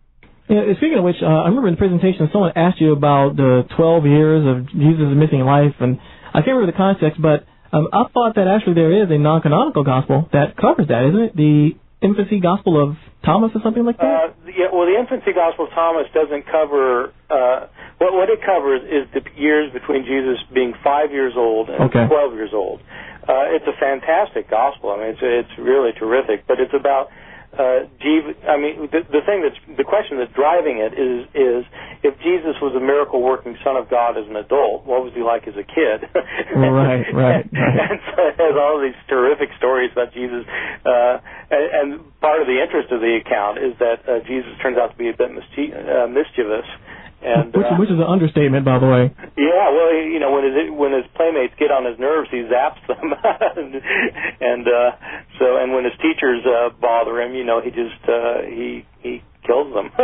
Yeah, speaking of which, uh, I remember in the presentation someone asked you about the twelve years of Jesus' missing life, and I can't remember the context, but um, I thought that actually there is a non-canonical gospel that covers that, isn't it? The infancy gospel of Thomas or something like that? Uh, yeah, well, the infancy gospel of Thomas doesn't cover... Uh, what, what it covers is the years between Jesus being five years old and okay. twelve years old. Uh, it's a fantastic gospel. I mean, it's, it's really terrific, but it's about... Uh, G- I mean, the, the thing that's the question that's driving it is is if Jesus was a miracle working Son of God as an adult, what was he like as a kid? right, right, right. And so it has all these terrific stories about Jesus. Uh, and, and part of the interest of the account is that uh, Jesus turns out to be a bit mischie- uh, mischievous. And, which, uh, which is an understatement, by the way. Yeah, well, you know, when his when his playmates get on his nerves, he zaps them, and, and uh, so and when his teachers uh, bother him, you know, he just uh, he he kills them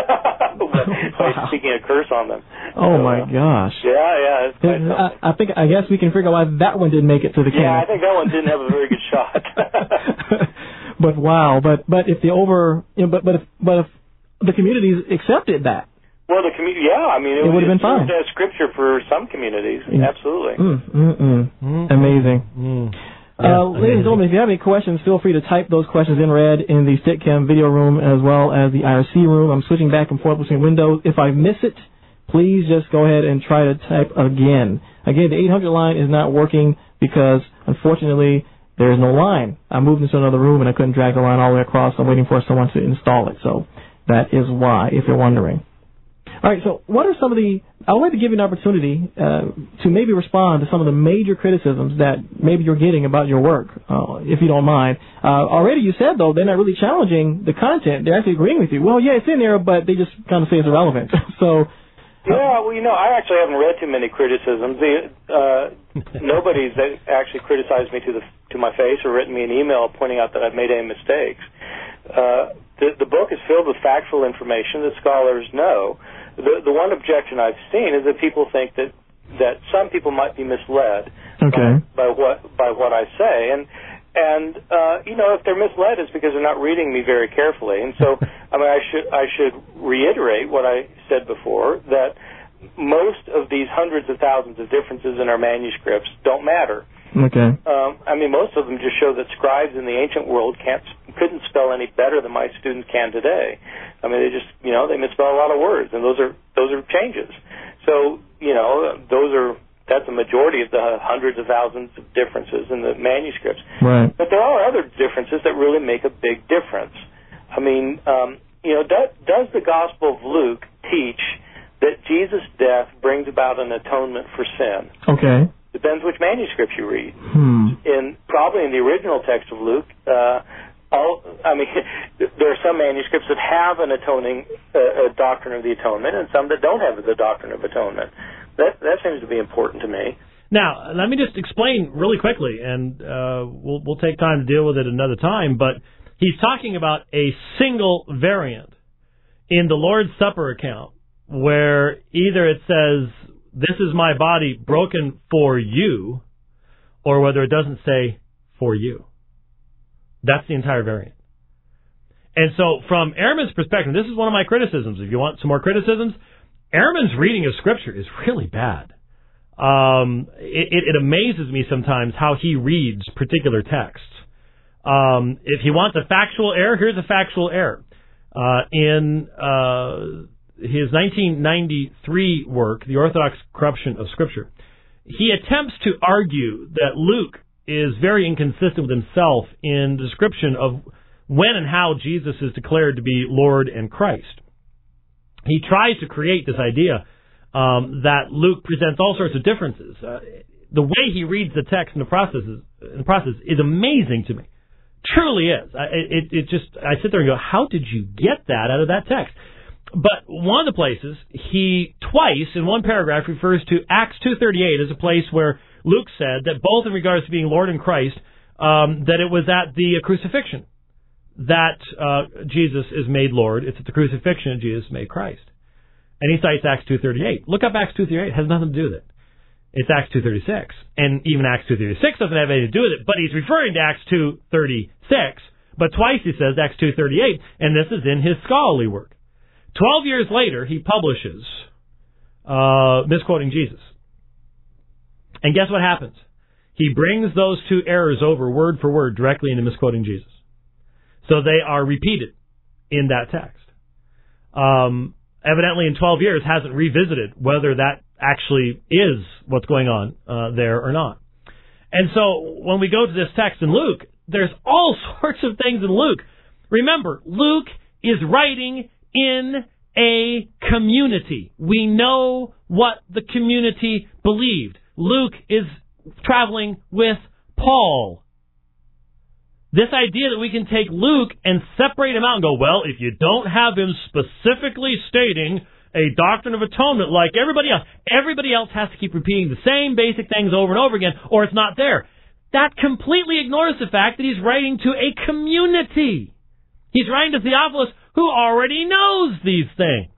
by wow. speaking a curse on them. Oh so, my gosh! Yeah, yeah. It's quite I, I think I guess we can figure out why that one didn't make it to the yeah, canon. I think that one didn't have a very good shot. But wow, but but if the over, you know, but but if but if the communities accepted that. Well, the community, yeah, I mean, it, it would have been fine. As scripture for some communities, mm. absolutely. Mm, mm, mm. Mm. Amazing. Mm. Uh, yeah, ladies and gentlemen, if you have any questions, feel free to type those questions in red in the StitCam video room as well as the I R C room. I'm switching back and forth between windows. If I miss it, please just go ahead and try to type again. Again, the eight hundred line is not working because, unfortunately, there is no line. I moved into another room and I couldn't drag the line all the way across. I'm waiting for someone to install it. So that is why, if you're wondering. All right, so what are some of the, I would like to give you an opportunity uh, to maybe respond to some of the major criticisms that maybe you're getting about your work, uh, if you don't mind. Uh, already you said, though, they're not really challenging the content. They're actually agreeing with you. Well, yeah, it's in there, but they just kind of say it's irrelevant. so... Yeah, well, you know, I actually haven't read too many criticisms. The, uh, nobody's actually criticized me to the to my face or written me an email pointing out that I've made any mistakes. Uh, the, the book is filled with factual information that scholars know. The, the one objection I've seen is that people think that, that some people might be misled okay. by, by what by what I say, and and uh, you know, if they're misled, it's because they're not reading me very carefully. And so, I mean, I should I should reiterate what I said before, that most of these hundreds of thousands of differences in our manuscripts don't matter. Okay. Um, I mean, most of them just show that scribes in the ancient world can't couldn't spell any better than my students can today. I mean, they just, you know, they misspell a lot of words, and those are those are changes. So, you know, those are that's a majority of the hundreds of thousands of differences in the manuscripts. Right. But there are other differences that really make a big difference. I mean, um, you know, does, does the Gospel of Luke teach that Jesus' death brings about an atonement for sin? Okay. Depends which manuscript you read. Hmm. In probably in the original text of Luke, uh, all I mean, there are some manuscripts that have an atoning uh, a doctrine of the atonement, and some that don't have the doctrine of atonement. That that seems to be important to me. Now, let me just explain really quickly, and uh, we'll we'll take time to deal with it another time. But he's talking about a single variant in the Lord's Supper account, where either it says, "This is my body broken for you," or whether it doesn't say "for you." That's the entire variant. And so, from Ehrman's perspective, this is one of my criticisms. If you want some more criticisms, Ehrman's reading of Scripture is really bad. Um, it, it, it amazes me sometimes how he reads particular texts. Um, if he wants a factual error, here's a factual error. Uh, in uh, his nineteen ninety-three work, The Orthodox Corruption of Scripture, he attempts to argue that Luke is very inconsistent with himself in the description of when and how Jesus is declared to be Lord and Christ. He tries to create this idea um, that Luke presents all sorts of differences. Uh, the way he reads the text in the process is, in the process is amazing to me. Truly is. I, it, it just I sit there and go, how did you get that out of that text? But one of the places, he twice in one paragraph refers to Acts two thirty-eight as a place where Luke said that both in regards to being Lord and Christ, um, that it was at the crucifixion that uh, Jesus is made Lord. It's at the crucifixion that Jesus is made Christ. And he cites Acts two thirty-eight. Look up Acts two thirty-eight. It has nothing to do with it. It's Acts two thirty-six. And even Acts two thirty-six doesn't have anything to do with it, but he's referring to Acts two thirty-six. But twice he says Acts two thirty-eight, and this is in his scholarly work. Twelve years later, he publishes uh, Misquoting Jesus. And guess what happens? He brings those two errors over word for word directly into Misquoting Jesus. So they are repeated in that text. Um, evidently, in twelve years, hasn't revisited whether that actually is what's going on uh, there or not. And so when we go to this text in Luke, there's all sorts of things in Luke. Remember, Luke is writing in a community. We know what the community believed. Luke is traveling with Paul. This idea that we can take Luke and separate him out and go, well, if you don't have him specifically stating a doctrine of atonement like everybody else, everybody else has to keep repeating the same basic things over and over again, or it's not there. That completely ignores the fact that he's writing to a community. He's writing to Theophilus, who already knows these things.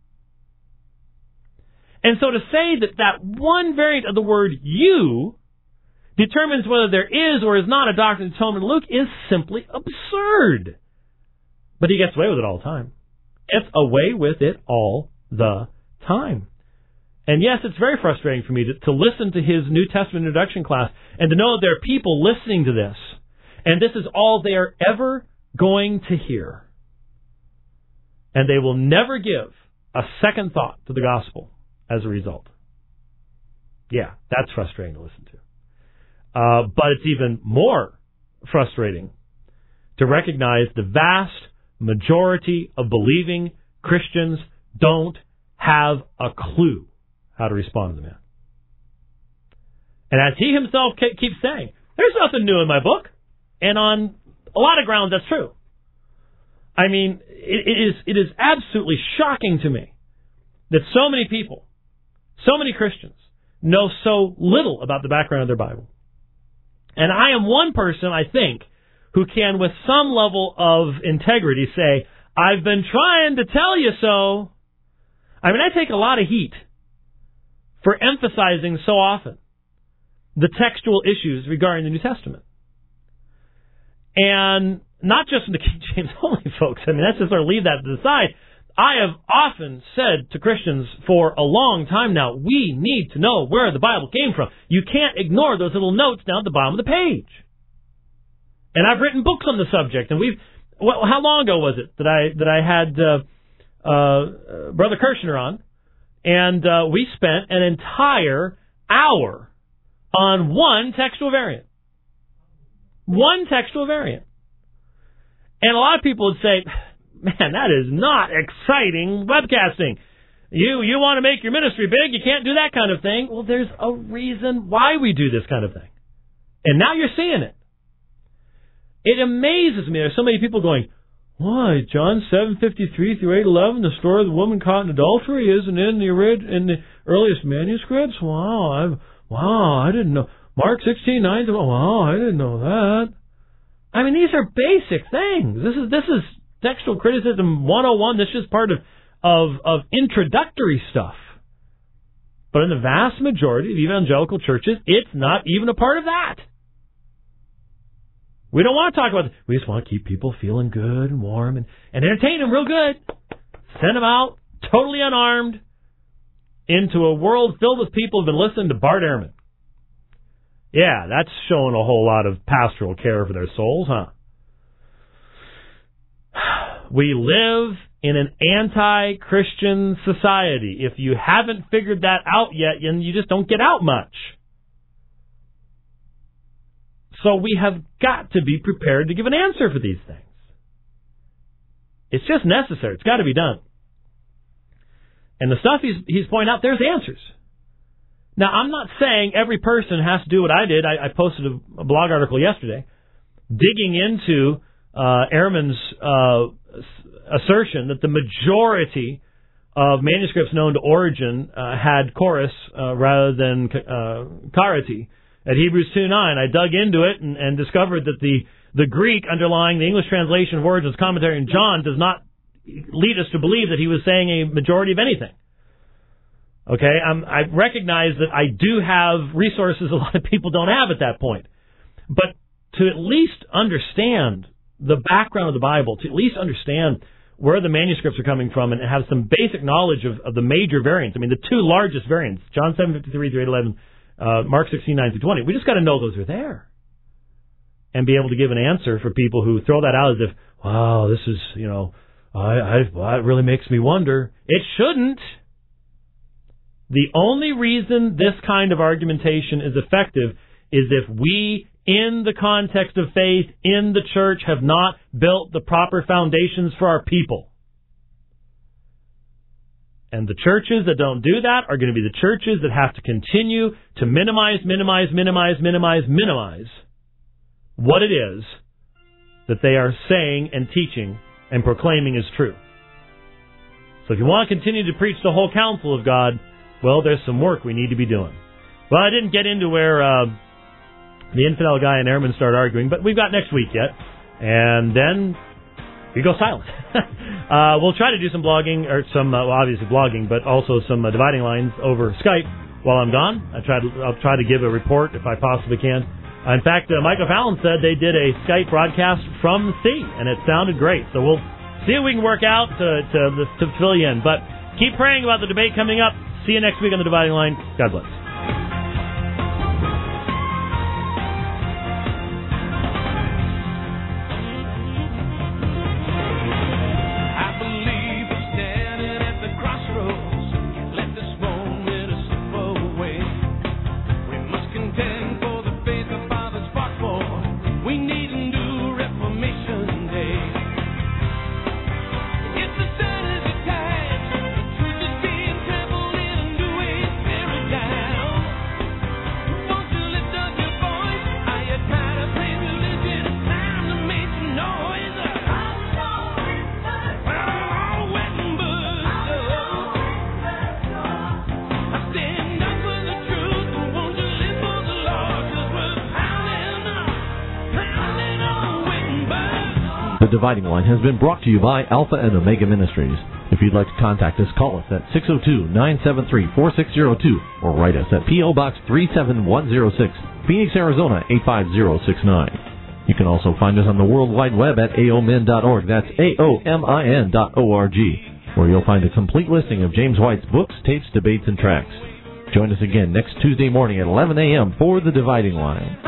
And so to say that that one variant of the word you determines whether there is or is not a doctrine of atonement in Luke is simply absurd. But he gets away with it all the time. Gets away with it all the time. And yes, it's very frustrating for me to, to listen to his New Testament introduction class and to know that there are people listening to this, and this is all they are ever going to hear. And they will never give a second thought to the gospel as a result. Yeah, that's frustrating to listen to. Uh, but it's even more frustrating to recognize the vast majority of believing Christians don't have a clue how to respond to the man. And as he himself keeps saying, there's nothing new in my book. And on a lot of grounds, that's true. I mean, it, it is it is absolutely shocking to me that so many people, so many Christians, know so little about the background of their Bible. And I am one person, I think, who can, with some level of integrity, say, I've been trying to tell you so. I mean, I take a lot of heat for emphasizing so often the textual issues regarding the New Testament. And not just from the King James only folks. I mean, let's just sort of leave that to the side. I have often said to Christians for a long time now, we need to know where the Bible came from. You can't ignore those little notes down at the bottom of the page. And I've written books on the subject. And we've, well, how long ago was it that I that I had uh, uh, Brother Kirshner on? And uh, we spent an entire hour on one textual variant. One textual variant. And a lot of people would say, man, that is not exciting webcasting. You you want to make your ministry big, you can't do that kind of thing. Well, there's a reason why we do this kind of thing. And now you're seeing it. It amazes me. There's so many people going, why, John seven fifty-three through eight eleven, the story of the woman caught in adultery isn't in the in the earliest manuscripts? Wow, I've, wow, I didn't know. Mark sixteen nine, wow, I didn't know that. I mean, these are basic things. This is this is textual criticism one oh one. This is part of, of, of introductory stuff. But in the vast majority of evangelical churches, it's not even a part of that. We don't want to talk about it. We just want to keep people feeling good and warm and, and entertain them real good. Send them out totally unarmed into a world filled with people who've been listening to Bart Ehrman. Yeah, that's showing a whole lot of pastoral care for their souls, huh? We live in an anti-Christian society. If you haven't figured that out yet, then you just don't get out much. So we have got to be prepared to give an answer for these things. It's just necessary. It's got to be done. And the stuff he's, he's pointing out, there's answers. Now, I'm not saying every person has to do what I did. I, I posted a, a blog article yesterday digging into uh, Ehrman's uh, assertion that the majority of manuscripts known to Origen uh, had chorus uh, rather than uh, charity. At Hebrews two nine, I dug into it and, and discovered that the, the Greek underlying the English translation of Origen's commentary in John does not lead us to believe that he was saying a majority of anything. Okay, I'm, I recognize that I do have resources a lot of people don't have at that point. But to at least understand the background of the Bible, to at least understand where the manuscripts are coming from and have some basic knowledge of, of the major variants. I mean, the two largest variants, John seven fifty-three through eight eleven, uh, Mark sixteen nine through twenty. We just got to know those are there and be able to give an answer for people who throw that out as if, wow, this is, you know, I, I, well, it really makes me wonder. It shouldn't. The only reason this kind of argumentation is effective is if we, in the context of faith, in the church, have not built the proper foundations for our people. And the churches that don't do that are going to be the churches that have to continue to minimize, minimize, minimize, minimize, minimize what it is that they are saying and teaching and proclaiming is true. So if you want to continue to preach the whole counsel of God, well, there's some work we need to be doing. Well, I didn't get into where uh, the infidel guy and Ehrman start arguing, but we've got next week yet. And then we go silent. uh, we'll try to do some blogging, or some, uh, well, obviously blogging, but also some uh, dividing lines over Skype while I'm gone. I try to, I'll try to give a report if I possibly can. Uh, in fact, uh, Michael Fallon said they did a Skype broadcast from the sea, and it sounded great. So we'll see if we can work out to, to, to fill you in. But keep praying about the debate coming up. See you next week on The Dividing Line. God bless. It's the sun is attached, the truth is being The Dividing Line has been brought to you by Alpha and Omega Ministries. If you'd like to contact us, call us at six oh two, nine seven three, four six oh two or write us at P O. Box three seven one oh six, Phoenix, Arizona eight five zero six nine. You can also find us on the World Wide Web at A O M I N dot org. That's A O M I N dot O R G, where you'll find a complete listing of James White's books, tapes, debates, and tracts. Join us again next Tuesday morning at eleven a.m. for The Dividing Line.